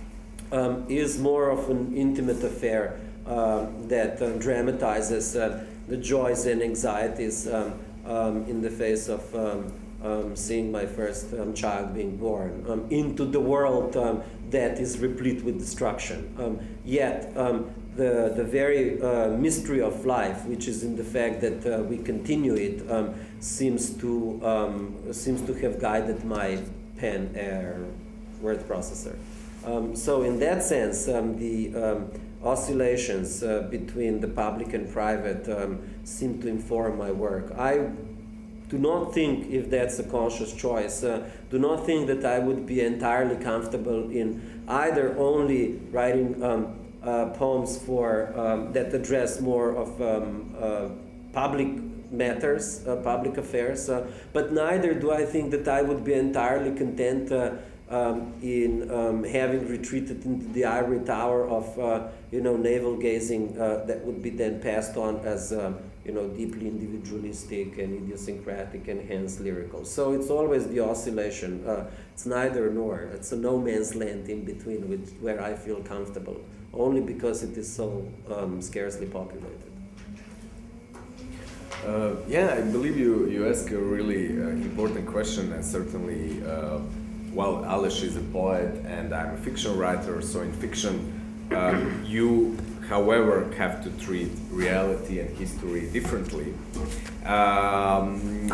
um, is more of an intimate affair uh, that uh, dramatizes uh, the joys and anxieties um, um, in the face of um, um, seeing my first um, child being born, um, into the world um, that is replete with destruction. Um, yet, um, the, the very uh, mystery of life, which is in the fact that uh, we continue it, um, seems to um, seems to have guided my pen air word processor. Um, so in that sense, um, the um, oscillations uh, between the public and private um, seem to inform my work. I do not think, if that's a conscious choice, uh, do not think that I would be entirely comfortable in either only writing um, uh, poems for um, that address more of um, uh, public matters, uh, public affairs, uh, but neither do I think that I would be entirely content uh, um, in um, having retreated into the ivory tower of uh, you know, navel gazing uh, that would be then passed on as um, you know, deeply individualistic and idiosyncratic and hence lyrical. So it's always the oscillation. Uh, it's neither nor. It's a no man's land in between, which, where I feel comfortable, only because it is so um, scarcely populated. Uh, yeah, I believe you, you ask a really uh, important question, and certainly, uh, well, Aleš is a poet and I'm a fiction writer, so in fiction um, you, however, have to treat reality and history differently. Um,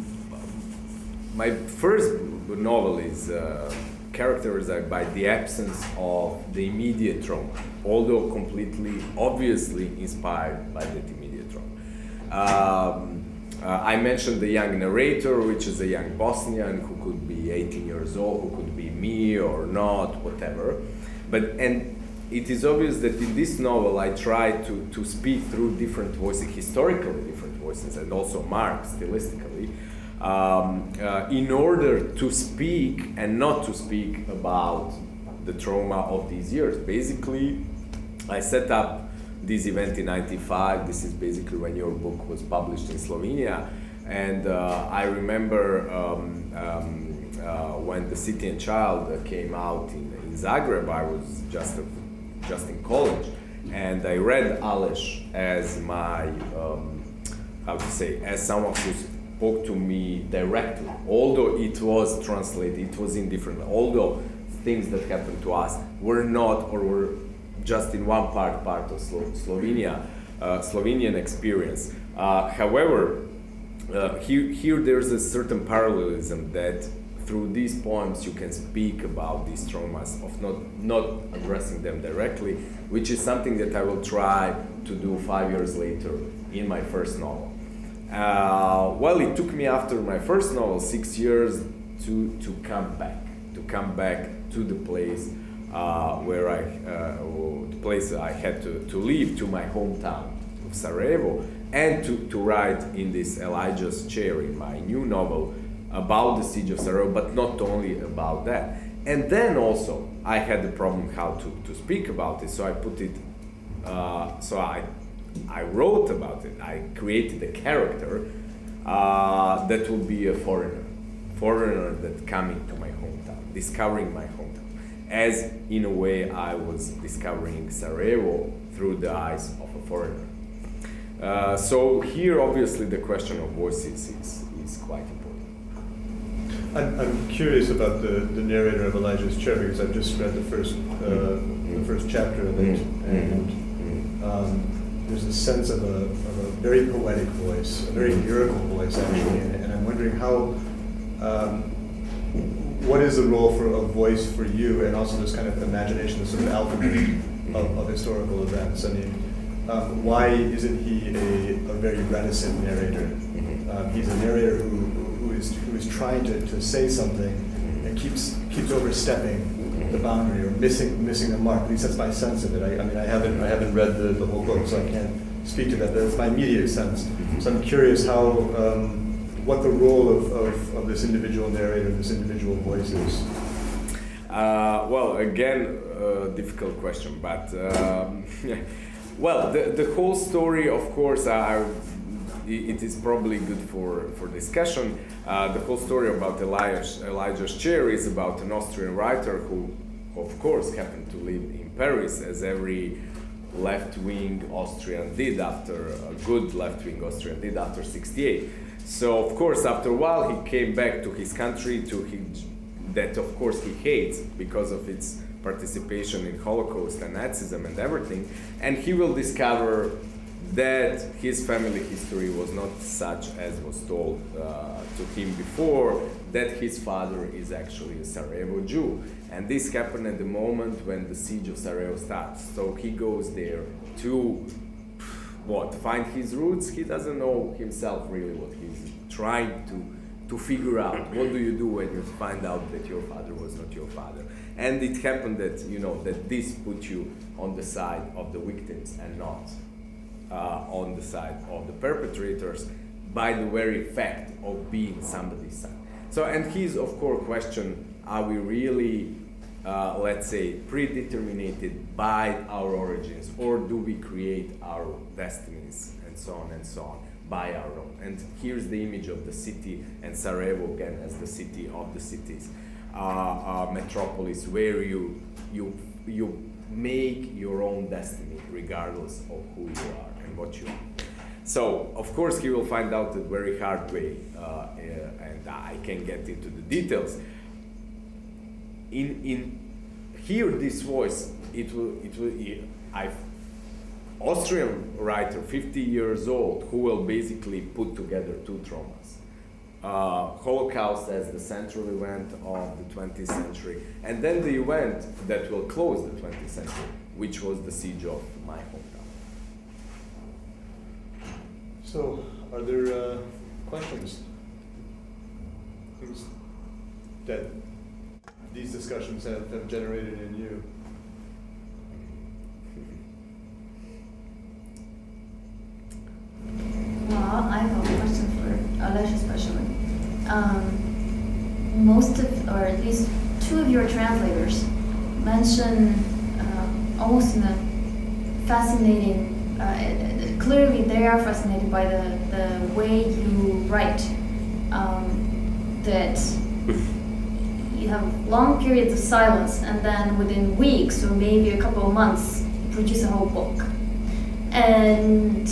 my first novel is uh, characterized by the absence of the immediate trauma, although completely, obviously inspired by that immediate trauma. Um, uh, I mentioned the young narrator, which is a young Bosnian who could be eighteen years old, who could be me or not, whatever. But and it is obvious that in this novel I try to, to speak through different voices, historically different voices, and also Mark stylistically, um, uh, in order to speak and not to speak about the trauma of these years. Basically, I set up this event in ninety-five. This is basically when your book was published in Slovenia, and uh, I remember um, um, uh, when The City and Child uh, came out in, in Zagreb. I was just a, just in college, and I read Aleš as my um, how to say, as someone who spoke to me directly. Although it was translated, it was indifferent. Although things that happened to us were not, or were just in one part, part of Slo Slovenia, uh, Slovenian experience. Uh, however, uh, here, here there's a certain parallelism that through these poems you can speak about these traumas, of not, not addressing them directly, which is something that I will try to do five years later in my first novel. Uh, well, it took me after my first novel six years to, to come back, to come back to the place Uh, where I, uh, the place I had to, to leave, to my hometown of Sarajevo, and to, to write in this Elijah's Chair, in my new novel, about the siege of Sarajevo, but not only about that. And then also, I had the problem how to, to speak about it, so I put it, uh, so I, I wrote about it, I created a character uh, that will be a foreigner, foreigner that coming to my hometown, discovering my hometown. As in a way I was discovering Sarajevo through the eyes of a foreigner. Uh, so here obviously the question of voices is, is quite important. I'm, I'm curious about the, the narrator of Elijah's Chair, because I've just read the first, uh, the first chapter of it, and um, there's a sense of a, of a very poetic voice, a very lyrical voice actually, and, and I'm wondering how, um, what is the role for a voice for you, and also this kind of imagination, this sort of alchemy of, of historical events? I mean, um, why isn't he a, a very reticent narrator? Um, he's a narrator who, who is who is trying to, to say something and keeps keeps overstepping the boundary or missing missing the mark. At least that's my sense of it. I, I mean, I haven't I haven't read the, the whole book, so I can't speak to that. But that's my immediate sense. So I'm curious how. Um, what the role of, of, of this individual narrator, this individual voice is? Uh, well, again, uh, difficult question, but um, well, the, the whole story, of course, uh, it is probably good for, for discussion. Uh, the whole story about Elijah's, Elijah's Chair is about an Austrian writer who, of course, happened to live in Paris, as every left-wing Austrian did after, a good left-wing Austrian did after sixty-eight. So of course, after a while, he came back to his country, to his, that of course he hates because of its participation in Holocaust and Nazism and everything, and he will discover that his family history was not such as was told uh, to him before, that his father is actually a Sarajevo Jew. And this happened at the moment when the siege of Sarajevo starts. So he goes there to, what, find his roots? He doesn't know himself really what he's trying to, to figure out. What do you do when you find out that your father was not your father? And it happened that, you know, that this put you on the side of the victims and not Uh, on the side of the perpetrators by the very fact of being somebody's son. So, and his, of course, question, are we really, uh, let's say, predetermined by our origins, or do we create our destinies, and so on and so on, by our own? And here's the image of the city, and Sarajevo again as the city of the cities, uh, uh, metropolis, where you, you, you make your own destiny regardless of who you are and what you are. So, of course, he will find out the very hard way, uh, uh, and I can get into the details. In in hear this voice, it will it will. I Austrian writer, fifty years old, who will basically put together two traumas. Uh, Holocaust as the central event of the twentieth century, and then the event that will close the twentieth century, which was the siege of my hometown. So, are there uh, questions? Things that these discussions have, have generated in you? Well, I have a question for Aleš especially. Um, most of, or at least two of your translators mention uh, almost in a fascinating, uh, clearly they are fascinated by the, the way you write. Um, that you have long periods of silence and then within weeks or maybe a couple of months you produce a whole book. And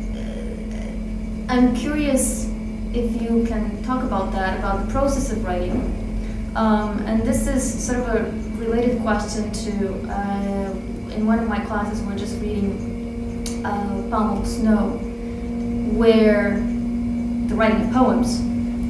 I'm curious if you can talk about that, about the process of writing. Um, and this is sort of a related question to, uh, in one of my classes we're just reading uh, Palm Snow, where the writing of poems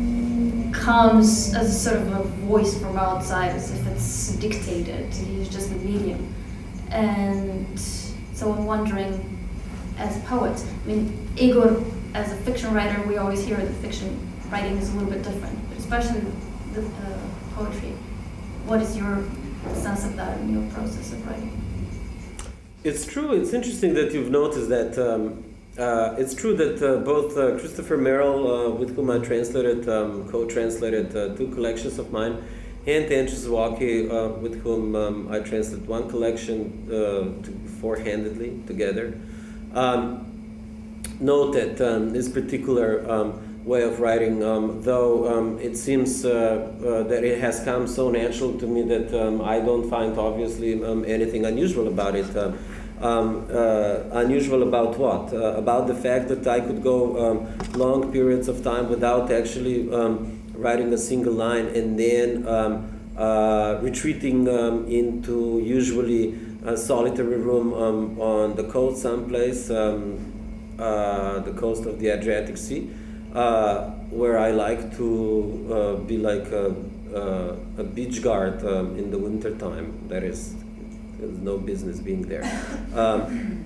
comes as a sort of a voice from outside, as if it's dictated, it's just the medium. And so I'm wondering, as a poet, I mean, Igor, as a fiction writer, we always hear that fiction writing is a little bit different, but especially the uh, poetry. What is your sense of that in your process of writing? It's true. It's interesting that you've noticed that. Um, uh, it's true that uh, both uh, Christopher Merrill, uh, with whom I translated, um, co-translated uh, two collections of mine, and Dan Shizuaki, uh, with whom um, I translated one collection uh, to, four-handedly together. Um, note that um, this particular um, way of writing, um, though um, it seems uh, uh, that it has come so natural to me that um, I don't find obviously um, anything unusual about it. Uh, um, uh, unusual about what? Uh, about the fact that I could go um, long periods of time without actually um, writing a single line, and then um, uh, retreating um, into usually a solitary room um, on the coast someplace, um, Uh, the coast of the Adriatic Sea, uh, where I like to uh, be like a, a, a beach guard um, in the winter time. That is, there's no business being there. Um,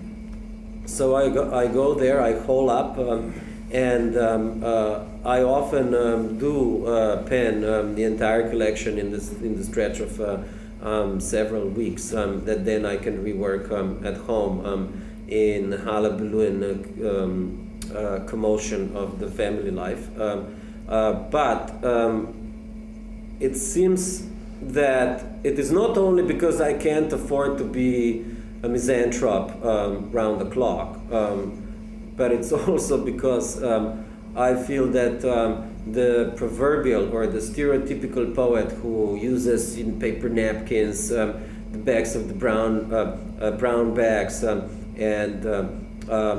so I go, I go there, I hole up, um, and um, uh, I often um, do uh, pen um, the entire collection in this in the stretch of uh, um, several weeks. Um, that then I can rework um, at home. Um, in hullabaloo and uh, um, uh, commotion of the family life. Um, uh, but um, it seems that it is not only because I can't afford to be a misanthrope um, round the clock, um, but it's also because um, I feel that um, the proverbial or the stereotypical poet who uses in paper napkins um, the bags of the brown, uh, uh, brown bags, um, and um, um,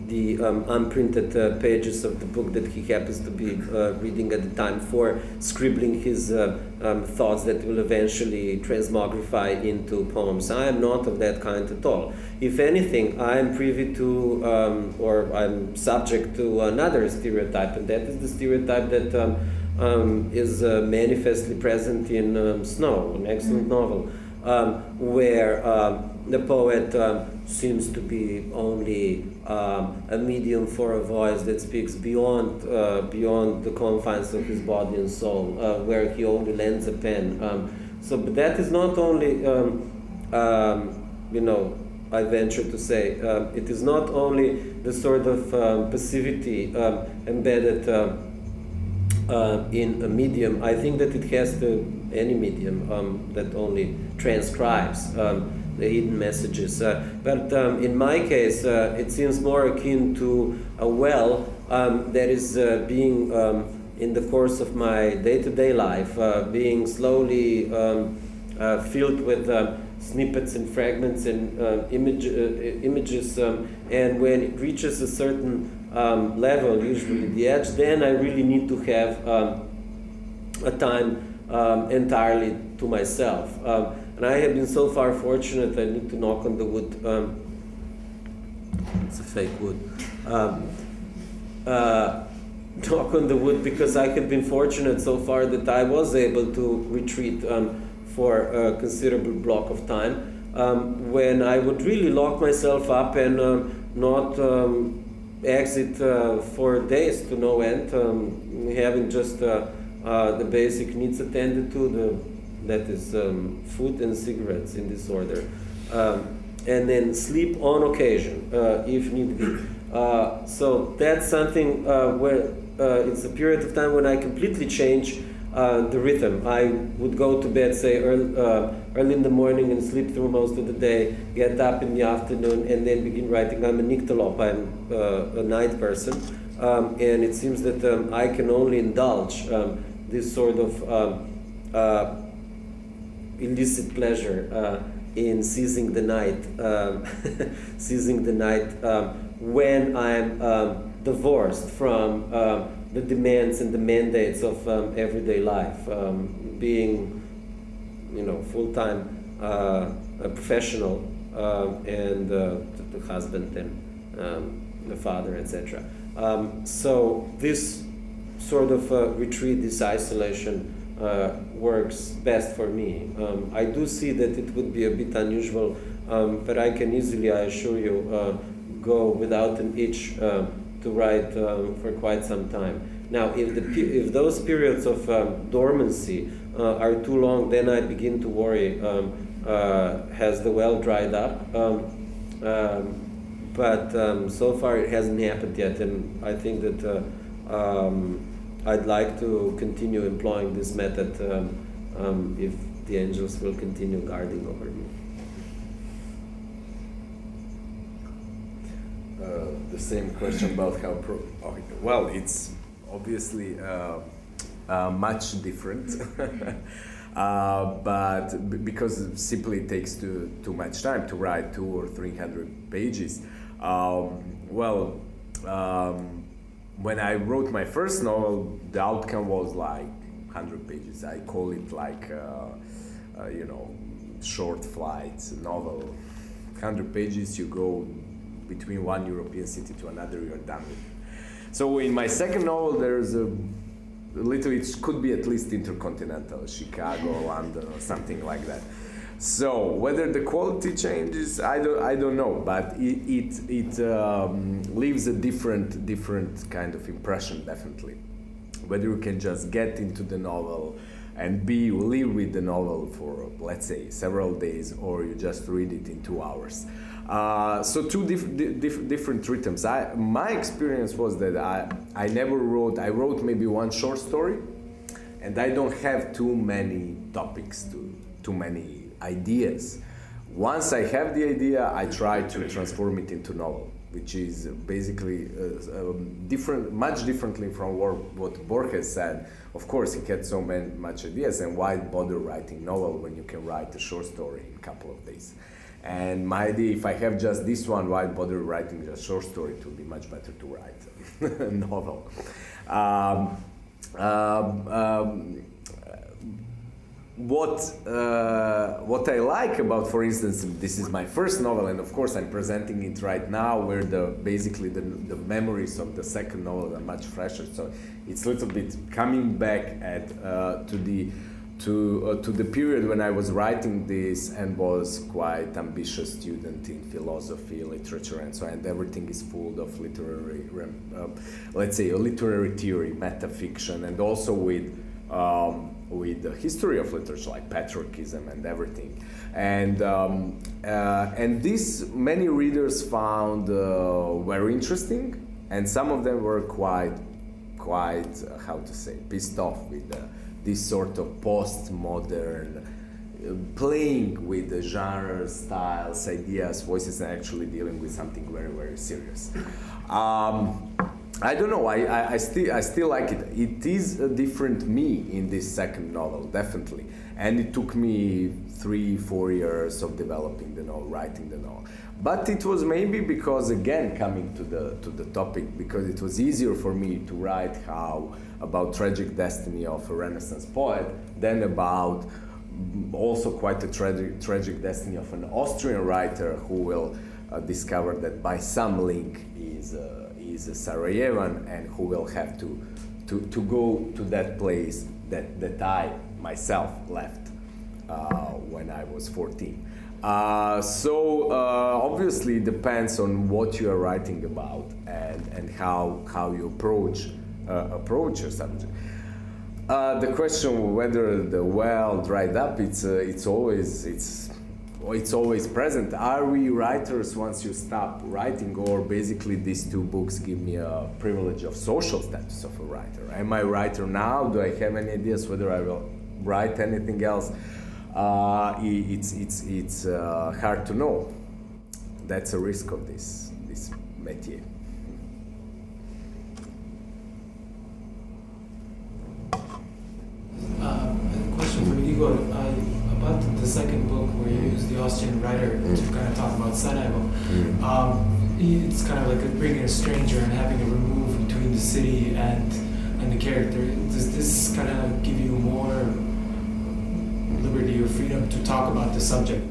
the um, unprinted uh, pages of the book that he happens to be uh, reading at the time, for scribbling his uh, um, thoughts that will eventually transmogrify into poems. I am not of that kind at all. If anything, I am privy to, um, or I'm subject to another stereotype, and that is the stereotype that um, um, is uh, manifestly present in um, Snow, an excellent novel, um, where um, the poet um, seems to be only um, a medium for a voice that speaks beyond uh, beyond the confines of his body and soul, uh, where he only lends a pen. Um, so, but that is not only, um, um, you know, I venture to say, uh, it is not only the sort of um, passivity um, embedded uh, uh, in a medium. I think that it has to, any medium um, that only transcribes um, the hidden messages. Uh, but um, in my case, uh, it seems more akin to a well um, that is uh, being, um, in the course of my day-to-day life, uh, being slowly um, uh, filled with uh, snippets and fragments and uh, image, uh, images, um, and when it reaches a certain um, level, usually the edge, then I really need to have um, a time um, entirely to myself. Um, and I have been so far fortunate, I need to knock on the wood. Um, it's a fake wood. Um, uh, knock on the wood because I have been fortunate so far that I was able to retreat um, for a considerable block of time, um, when I would really lock myself up and um, not um, exit uh, for days to no end, um, having just uh, uh, the basic needs attended to, the, that is um, food and cigarettes in this order, um, and then sleep on occasion, uh, if need be. Uh, so that's something uh, where uh, it's a period of time when I completely change Uh, the rhythm. I would go to bed, say, early, uh, early in the morning and sleep through most of the day, get up in the afternoon, and then begin writing. I'm a nyctalop, I'm uh, a night person, um, and it seems that um, I can only indulge um, this sort of um, uh, illicit pleasure uh, in seizing the night, um, seizing the night um, when I'm um, divorced from um, the demands and the mandates of um, everyday life, um, being, you know, full-time uh, a professional um, and uh, the husband and um, the father, et cetera. Um, so this sort of uh, retreat, this isolation, uh, works best for me. Um, I do see that it would be a bit unusual, um, but I can easily, I assure you, uh, go without an itch uh, to write um, for quite some time. Now, if, the, if those periods of um, dormancy uh, are too long, then I begin to worry, um, uh, has the well dried up? Um, um, but um, so far it hasn't happened yet, and I think that uh, um, I'd like to continue employing this method um, um, if the angels will continue guarding over me. Uh, the same question about how pro oh, well, it's obviously uh, uh, much different, uh, but b because it simply takes too, too much time to write two or three hundred pages. Um, well, um, when I wrote my first novel, the outcome was like one hundred pages. I call it like, uh, uh, you know, short flights novel. one hundred pages, you go between one European city to another, you're done with it. So in my second novel, there's a little, it could be at least intercontinental, Chicago, London, or something like that. So whether the quality changes, I don't, I don't know, but it, it, it um, leaves a different, different kind of impression, definitely. Whether you can just get into the novel and be, live with the novel for, let's say, several days, or you just read it in two hours. Uh, so two diff diff different rhythms. I, my experience was that I, I never wrote, I wrote maybe one short story, and I don't have too many topics, too, too many ideas. Once I have the idea, I try to transform it into novel, which is basically uh, um, different, much differently from what, what Borges said. Of course, he had so many, much ideas, and why bother writing novel when you can write a short story in a couple of days? And my idea, if I have just this one, why bother writing just short story? It would be much better to write a novel. Um, um, um, what uh, what I like about, for instance, this is my first novel, and of course I'm presenting it right now, where the basically the, the memories of the second novel are much fresher. So it's a little bit coming back at uh, to the to uh, to the period when I was writing this and was quite ambitious student in philosophy, literature, and so on. And everything is full of literary, uh, let's say, a literary theory, metafiction, and also with. Um, with the history of literature, like patriotism and everything. And um, uh, and this many readers found uh, very interesting, and some of them were quite, quite, uh, how to say, pissed off with uh, this sort of postmodern, uh, playing with the genre, styles, ideas, voices, and actually dealing with something very, very serious. Um, I don't know. I, I, I still I still like it. It is a different me in this second novel, definitely. And it took me three, four years of developing the novel, writing the novel. But it was maybe because, again, coming to the to the topic, because it was easier for me to write how about tragic destiny of a Renaissance poet than about also quite a tragic tragic destiny of an Austrian writer who will uh, discover that by some link is. Uh, is a Sarajevan and who will have to, to, to go to that place that, that I myself left uh, when I was fourteen. Uh, so uh, obviously it depends on what you are writing about and, and how, how you approach, uh, approach your subject. Uh, the question whether the well dried up, it's, uh, it's always, it's, it's always present. Are we writers once you stop writing, or basically these two books give me a privilege of social status of a writer? Am I a writer now? Do I have any ideas whether I will write anything else? Uh, it's it's it's uh, hard to know. That's a risk of this this métier. Uh, a question for Igor. Uh, About the second book where you use the Austrian writer mm. to kind of talk about Sarajevo, mm. um, it's kind of like a, bringing a stranger and having a remove between the city and and the character. Does this kind of give you more liberty or freedom to talk about the subject?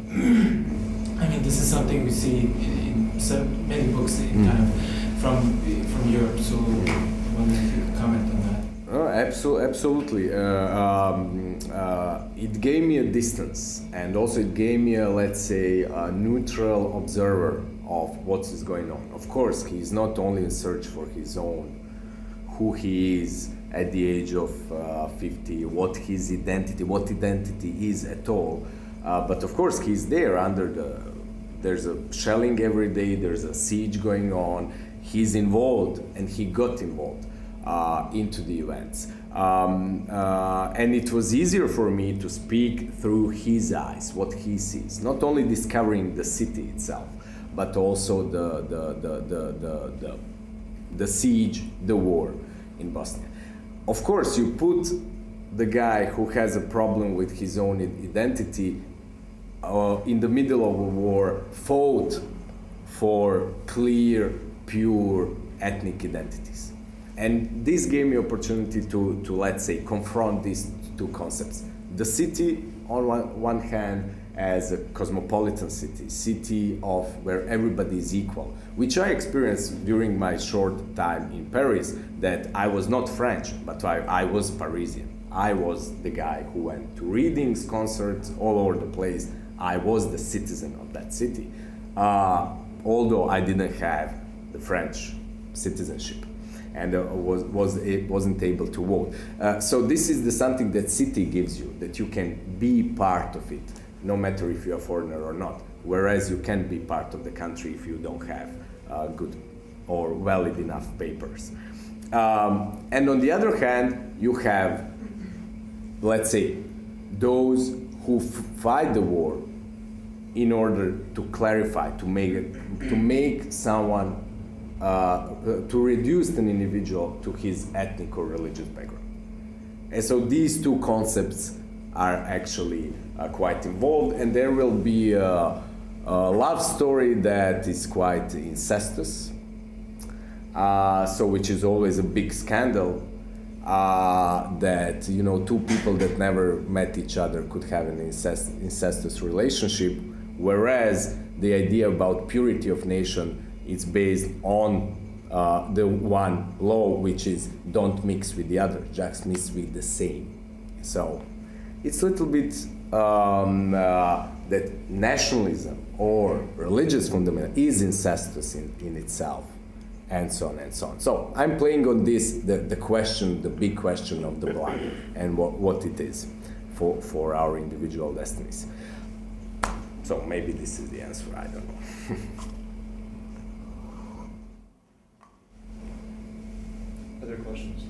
I mean, this is something we see in, in so many books in mm. kind of from from Europe. So, I wonder if you could comment on that. Oh, absolutely, absolutely. Uh, um, uh, it gave me a distance, and also it gave me a, let's say, a neutral observer of what is going on. Of course, he's not only in search for his own, who he is at the age of uh, fifty, what his identity, what identity is at all. Uh, but of course, he's there under the, there's a shelling every day, there's a siege going on, he's involved, and he got involved. Uh, into the events. Um, uh, and it was easier for me to speak through his eyes, what he sees, not only discovering the city itself, but also the, the, the, the, the, the, the siege, the war in Bosnia. Of course, you put the guy who has a problem with his own identity uh, in the middle of a war, fought for clear, pure ethnic identities. And this gave me opportunity to, to, let's say, confront these two concepts. The city, on one, one hand, as a cosmopolitan city, city of where everybody is equal, which I experienced during my short time in Paris, that I was not French, but I, I was Parisian. I was the guy who went to readings, concerts, all over the place. I was the citizen of that city, uh, although I didn't have the French citizenship. And uh, was was it wasn't able to vote. Uh, so this is the something that city gives you, that you can be part of it, no matter if you're a foreigner or not. Whereas you can't be part of the country if you don't have uh, good or valid enough papers. Um, and on the other hand, you have, let's say, those who f fight the war in order to clarify, to make it, to make someone. Uh, to reduce an individual to his ethnic or religious background. And so these two concepts are actually uh, quite involved, and there will be uh, uh, a love story that is quite incestuous, uh, so which is always a big scandal. Uh, that, you know, two people that never met each other could have an incest incestuous relationship, whereas the idea about purity of nation is based on uh, the one law, which is don't mix with the other, just mix with the same. So it's a little bit um, uh, that nationalism or religious fundamentalism is incestuous in, in itself, and so on and so on. So I'm playing on this, the, the question, the big question of the blood and what, what it is for, for our individual destinies. So maybe this is the answer, I don't know. Other questions?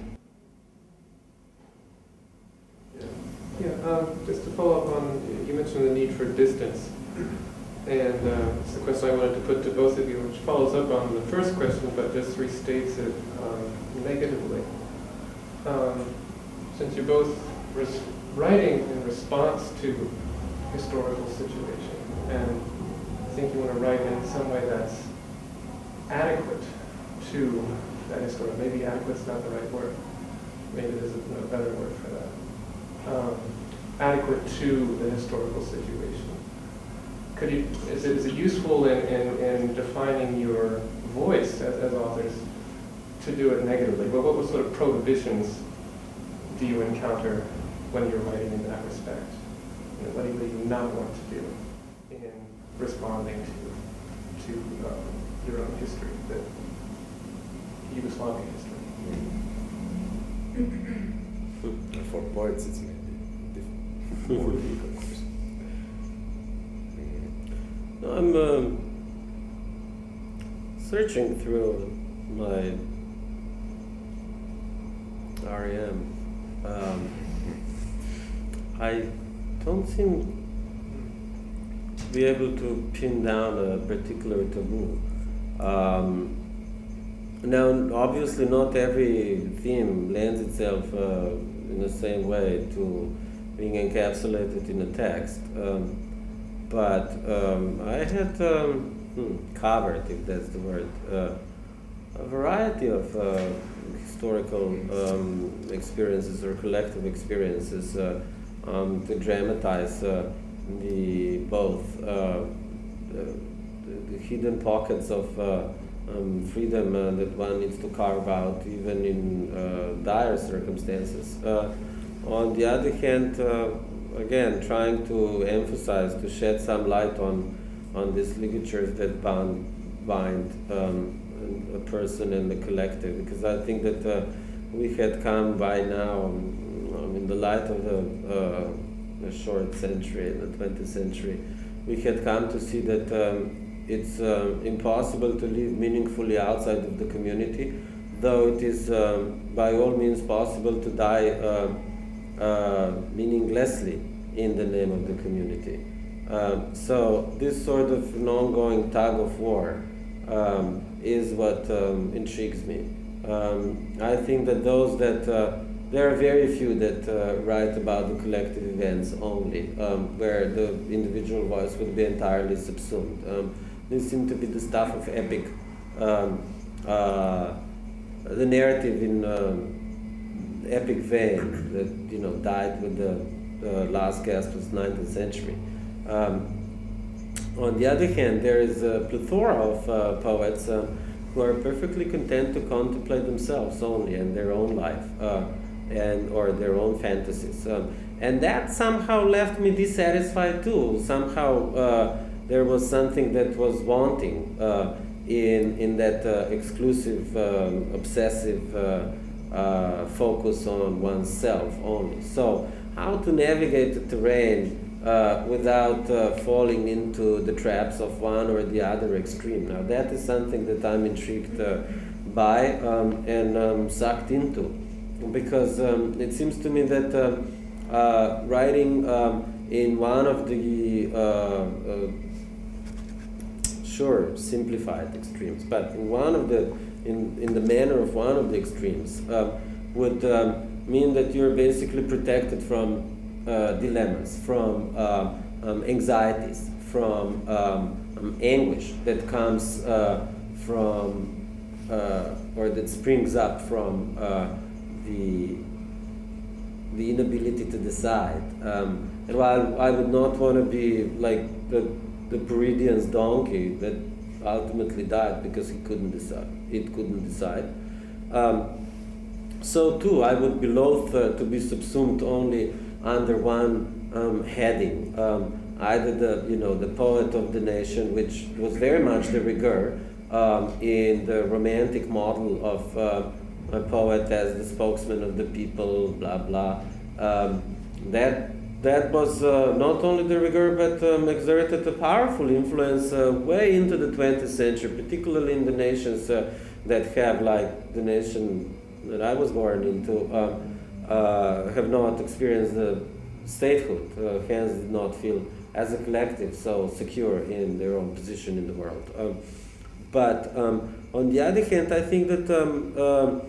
Yeah, yeah um, just to follow up on, you mentioned the need for distance. And uh, it's the question I wanted to put to both of you, which follows up on the first question, but just restates it um, negatively. Um, since you're both res writing in response to historical situation, and I think you want to write in some way that's adequate to that historical. Maybe adequate's not the right word. Maybe there's a, a better word for that. Um, adequate to the historical situation. Could you, is, it, is it useful in, in, in defining your voice as, as authors to do it negatively? Well, what, what sort of prohibitions do you encounter when you're writing in that respect? You know, what do you not want to do in responding to, to um, your own history, the Yugoslavian history? For poets, it's maybe different. More difficult. I'm um, searching through my R E M. Um, I don't seem to be able to pin down a particular taboo. Um, now, obviously, not every theme lends itself uh, in the same way to being encapsulated in a text. Um, But um, I had um, hmm, covered, if that's the word, uh, a variety of uh, historical um, experiences or collective experiences uh, um, to dramatize uh, the both uh, the, the hidden pockets of uh, um, freedom uh, that one needs to carve out even in uh, dire circumstances. Uh, on the other hand, uh, again, trying to emphasize, to shed some light on on these ligatures that bound, bind um, a person and the collective, because I think that uh, we had come by now, um, in the light of the, uh, the short century, the twentieth century, we had come to see that um, it's uh, impossible to live meaningfully outside of the community, though it is um, by all means possible to die uh, Uh, meaninglessly in the name of the community. Um, so this sort of an ongoing tug of war um, is what um, intrigues me. Um, I think that those that, uh, there are very few that uh, write about the collective events only, um, where the individual voice would be entirely subsumed. Um, these seem to be the stuff of epic, um, uh, the narrative in um, epic vein that, you know, died with the uh, last gasp of the nineteenth century. Um, on the other hand, there is a plethora of uh, poets uh, who are perfectly content to contemplate themselves only and their own life uh, and or their own fantasies. Um, and that somehow left me dissatisfied too. Somehow uh, there was something that was wanting uh, in, in that uh, exclusive, um, obsessive uh, Uh, focus on oneself only. So, how to navigate the terrain uh, without uh, falling into the traps of one or the other extreme? Now, that is something that I'm intrigued uh, by um, and um, sucked into, because um, it seems to me that uh, uh, writing um, in one of the uh, uh, sure simplified extremes, but in one of the In, in the manner of one of the extremes, uh, would um, mean that you're basically protected from uh, dilemmas, from uh, um, anxieties, from um, anguish, that comes uh, from, uh, or that springs up from uh, the, the inability to decide. Um, and while I would not want to be like the, the Paridian's donkey that ultimately died because he couldn't decide, it couldn't decide. Um, so too, I would be loath uh, to be subsumed only under one um, heading. Um, either the, you know, the poet of the nation, which was very much de rigueur um, in the romantic model of uh, a poet as the spokesman of the people, blah, blah. Um, that, that was uh, not only de rigueur, but um, exerted a powerful influence uh, way into the twentieth century, particularly in the nations uh, that have, like the nation that I was born into, um, uh, have not experienced the statehood, uh, hence did not feel as a collective so secure in their own position in the world. Um, but um, on the other hand, I think that um, um,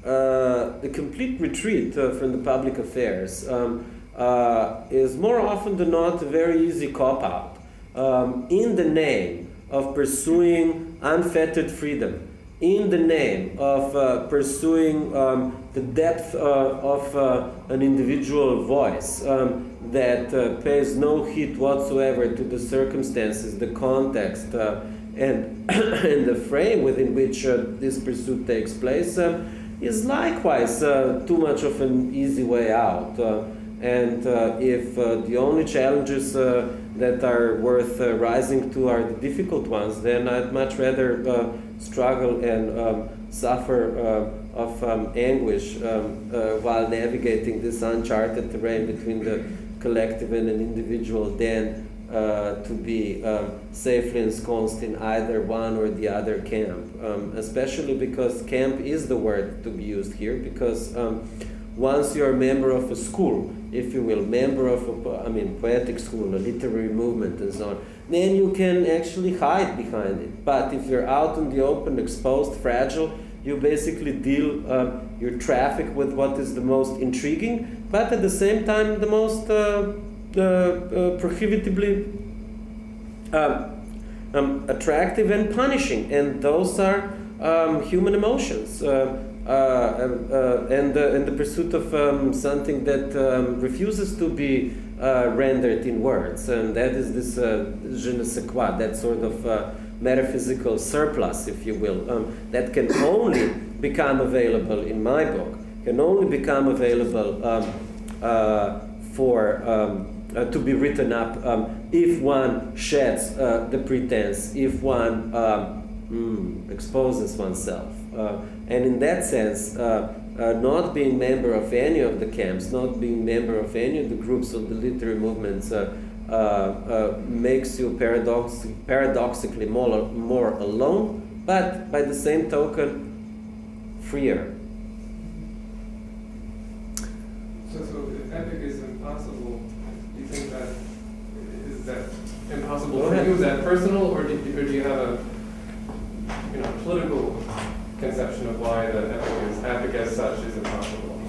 uh, the complete retreat uh, from the public affairs um, uh, is more often than not a very easy cop-out um, in the name of pursuing unfettered freedom, in the name of uh, pursuing um, the depth uh, of uh, an individual voice um, that uh, pays no heed whatsoever to the circumstances, the context, uh, and, and the frame within which uh, this pursuit takes place, uh, is likewise uh, too much of an easy way out. Uh, and uh, if uh, the only challenges uh, that are worth uh, rising to are the difficult ones, then I'd much rather uh, struggle and um, suffer uh, of um, anguish um, uh, while navigating this uncharted terrain between the collective and an individual than uh, to be um, safely ensconced in either one or the other camp. Um, especially because camp is the word to be used here, because um, once you're a member of a school, if you will, member of a, I mean, poetic school, a literary movement and so on, then you can actually hide behind it. But if you're out in the open, exposed, fragile, you basically deal, um, you traffic with what is the most intriguing, but at the same time the most uh, uh, uh, prohibitively uh, um, attractive and punishing. And those are um, human emotions. Uh, Uh, uh, and, uh, and the pursuit of um, something that um, refuses to be uh, rendered in words, and that is this uh, je ne sais quoi, that sort of uh, metaphysical surplus, if you will, um, that can only become available in my book, can only become available um, uh, for um, uh, to be written up um, if one sheds uh, the pretense, if one um, mm, exposes oneself. Uh, and in that sense, uh, uh, not being member of any of the camps, not being member of any of the groups of the literary movements uh, uh, uh, makes you paradox paradoxically more, more alone, but by the same token, freer. So, so if epic is impossible, do you think that, is that impossible for you? Is that personal, or do, or do you have a, you know, political conception of why the epic is epic as such is impossible?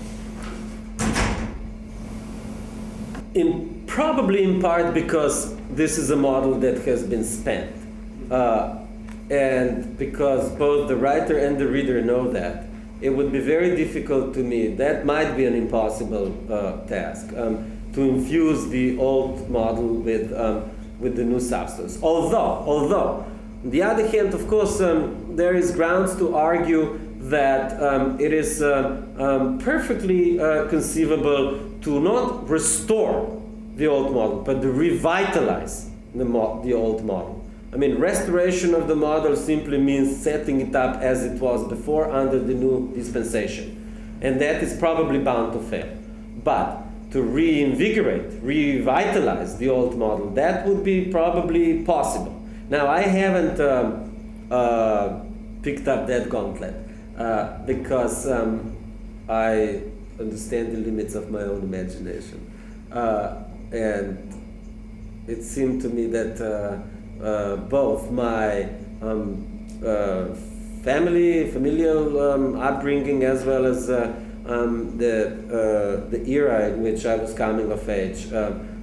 In probably in part because this is a model that has been spent, uh, and because both the writer and the reader know that, it would be very difficult to me. That might be an impossible uh, task um, to infuse the old model with um, with the new substance. Although, although. On the other hand, of course, um, there is grounds to argue that um, it is uh, um, perfectly uh, conceivable to not restore the old model, but to revitalize the, mo the old model. I mean, restoration of the model simply means setting it up as it was before under the new dispensation. And that is probably bound to fail. But to reinvigorate, revitalize the old model, that would be probably possible. Now, I haven't um, uh, picked up that gauntlet uh, because um, I understand the limits of my own imagination. Uh, and it seemed to me that uh, uh, both my um, uh, family, familial um, upbringing, as well as uh, um, the, uh, the era in which I was coming of age, uh,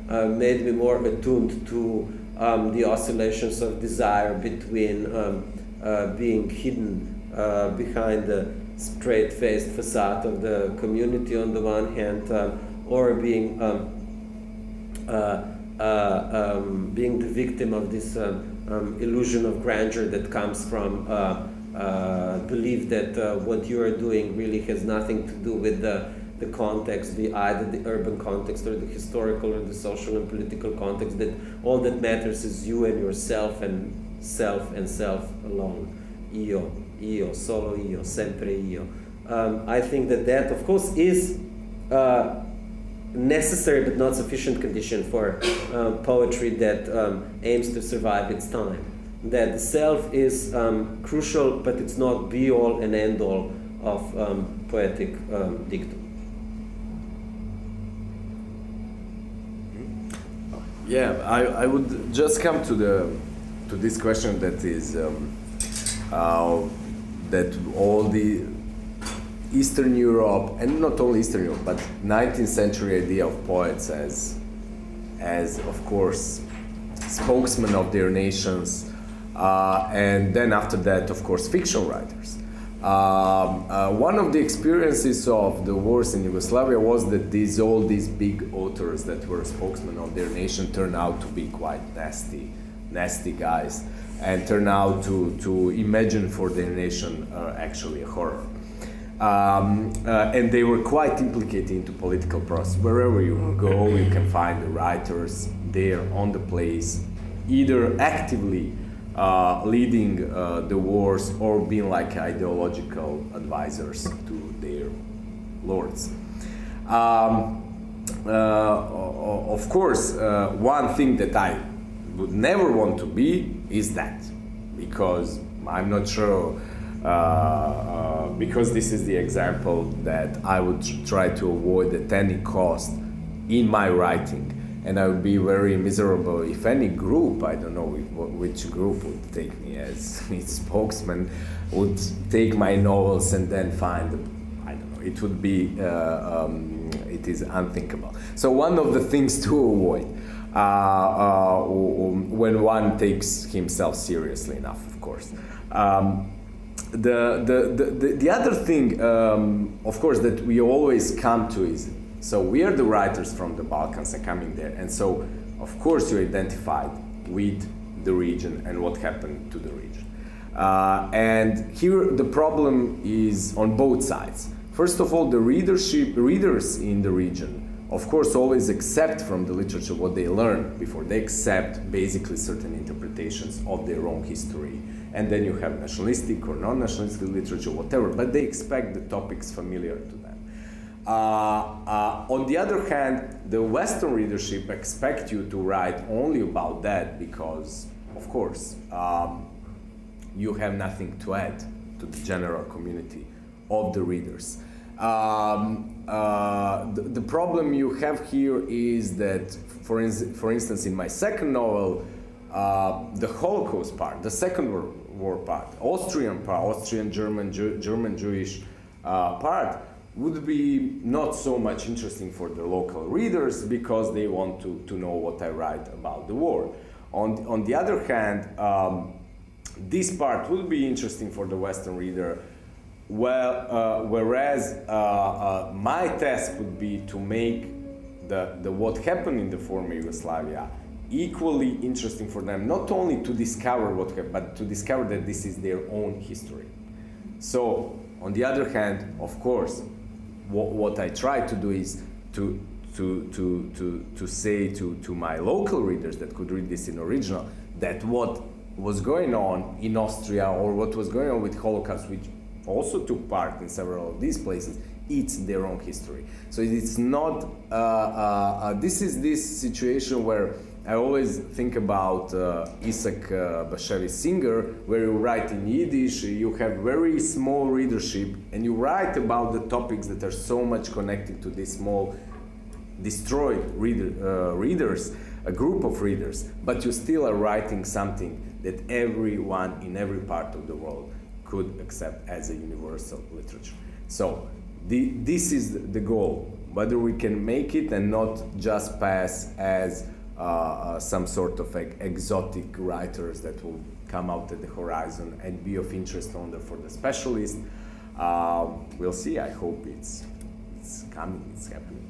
uh, made me more attuned to um, the oscillations of desire between um, uh, being hidden uh, behind the straight-faced facade of the community on the one hand, um, or being um, uh, uh, um, being the victim of this um, um, illusion of grandeur that comes from uh, uh, belief that uh, what you are doing really has nothing to do with the, the context, the either the urban context or the historical or the social and political context, that all that matters is you and yourself and self and self alone. Io, io, solo io, sempre io. Um, I think that that, of course, is uh, necessary but not sufficient condition for uh, poetry that um, aims to survive its time. That the self is um, crucial, but it's not be-all and end-all of um, poetic um, dictum. Yeah, I, I would just come to the to this question that is um, uh, that all the Eastern Europe, and not only Eastern Europe, but nineteenth century idea of poets as, as of course, spokesmen of their nations, uh, and then after that, of course, fiction writers. Um, uh, one of the experiences of the wars in Yugoslavia was that these all these big authors that were spokesmen of their nation turned out to be quite nasty, nasty guys, and turned out to, to imagine for their nation uh, actually a horror. Um, uh, and they were quite implicated into political process. Wherever you go, you can find the writers there on the place, either actively uh, leading uh, the wars or being like ideological advisors to their lords. Um, uh, of course, uh, one thing that I would never want to be is that, because I'm not sure. Uh, uh, because this is the example that I would try to avoid at any cost in my writing, and I would be very miserable if any group, I don't know which group would take me as its spokesman, would take my novels and then find, I don't know, it would be, uh, um, it is unthinkable. So one of the things to avoid uh, uh, when one takes himself seriously enough, of course. Um, The, the, the, the other thing, um, of course, that we always come to is, so we are the writers from the Balkans and coming there, and so, of course, you identified with the region and what happened to the region. Uh, and here the problem is on both sides. First of all, the readership, readers in the region, of course, always accept from the literature what they learn before. They accept basically certain interpretations of their own history. And then you have nationalistic or non-nationalistic literature, whatever, but they expect the topics familiar to them. Uh, uh, on the other hand, the Western readership expect you to write only about that because, of course, um, you have nothing to add to the general community of the readers. Um, uh, the, the problem you have here is that, for, in, for instance, in my second novel, uh, the Holocaust part, the Second World War part, Austrian part, Austrian, German, Ju German Jewish uh, part, would be not so much interesting for the local readers because they want to, to know what I write about the war. On, on the other hand, um, this part would be interesting for the Western reader. Well, uh, whereas uh, uh, my task would be to make the, the what happened in the former Yugoslavia equally interesting for them, not only to discover what happened, but to discover that this is their own history. So, on the other hand, of course, what, what I try to do is to, to, to, to, to say to, to my local readers that could read this in original, that what was going on in Austria or what was going on with Holocaust, which also took part in several of these places, it's their own history. So it's not, uh, uh, uh, this is this situation where I always think about uh, Isaac uh, Bashevis Singer, where you write in Yiddish, you have very small readership, and you write about the topics that are so much connected to these small, destroyed reader, uh, readers, a group of readers, but you still are writing something that everyone in every part of the world could accept as a universal literature. So the, this is the goal whether we can make it and not just pass as uh, uh, some sort of like exotic writers that will come out at the horizon and be of interest only for the specialist. Uh, we'll see. I hope it's it's coming. It's happening.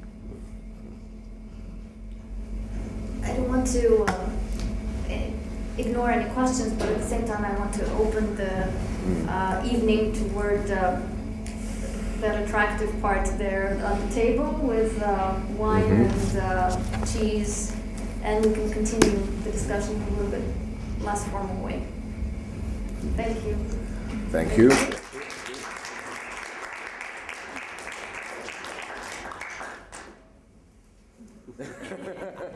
I don't want to uh, ignore any questions, but at the same time, I want to open the uh, evening toward uh, that attractive part there on the table with uh, wine mm-hmm. and uh, cheese, and we can continue the discussion in a little bit less formal way. Thank you. Thank you. Thank you.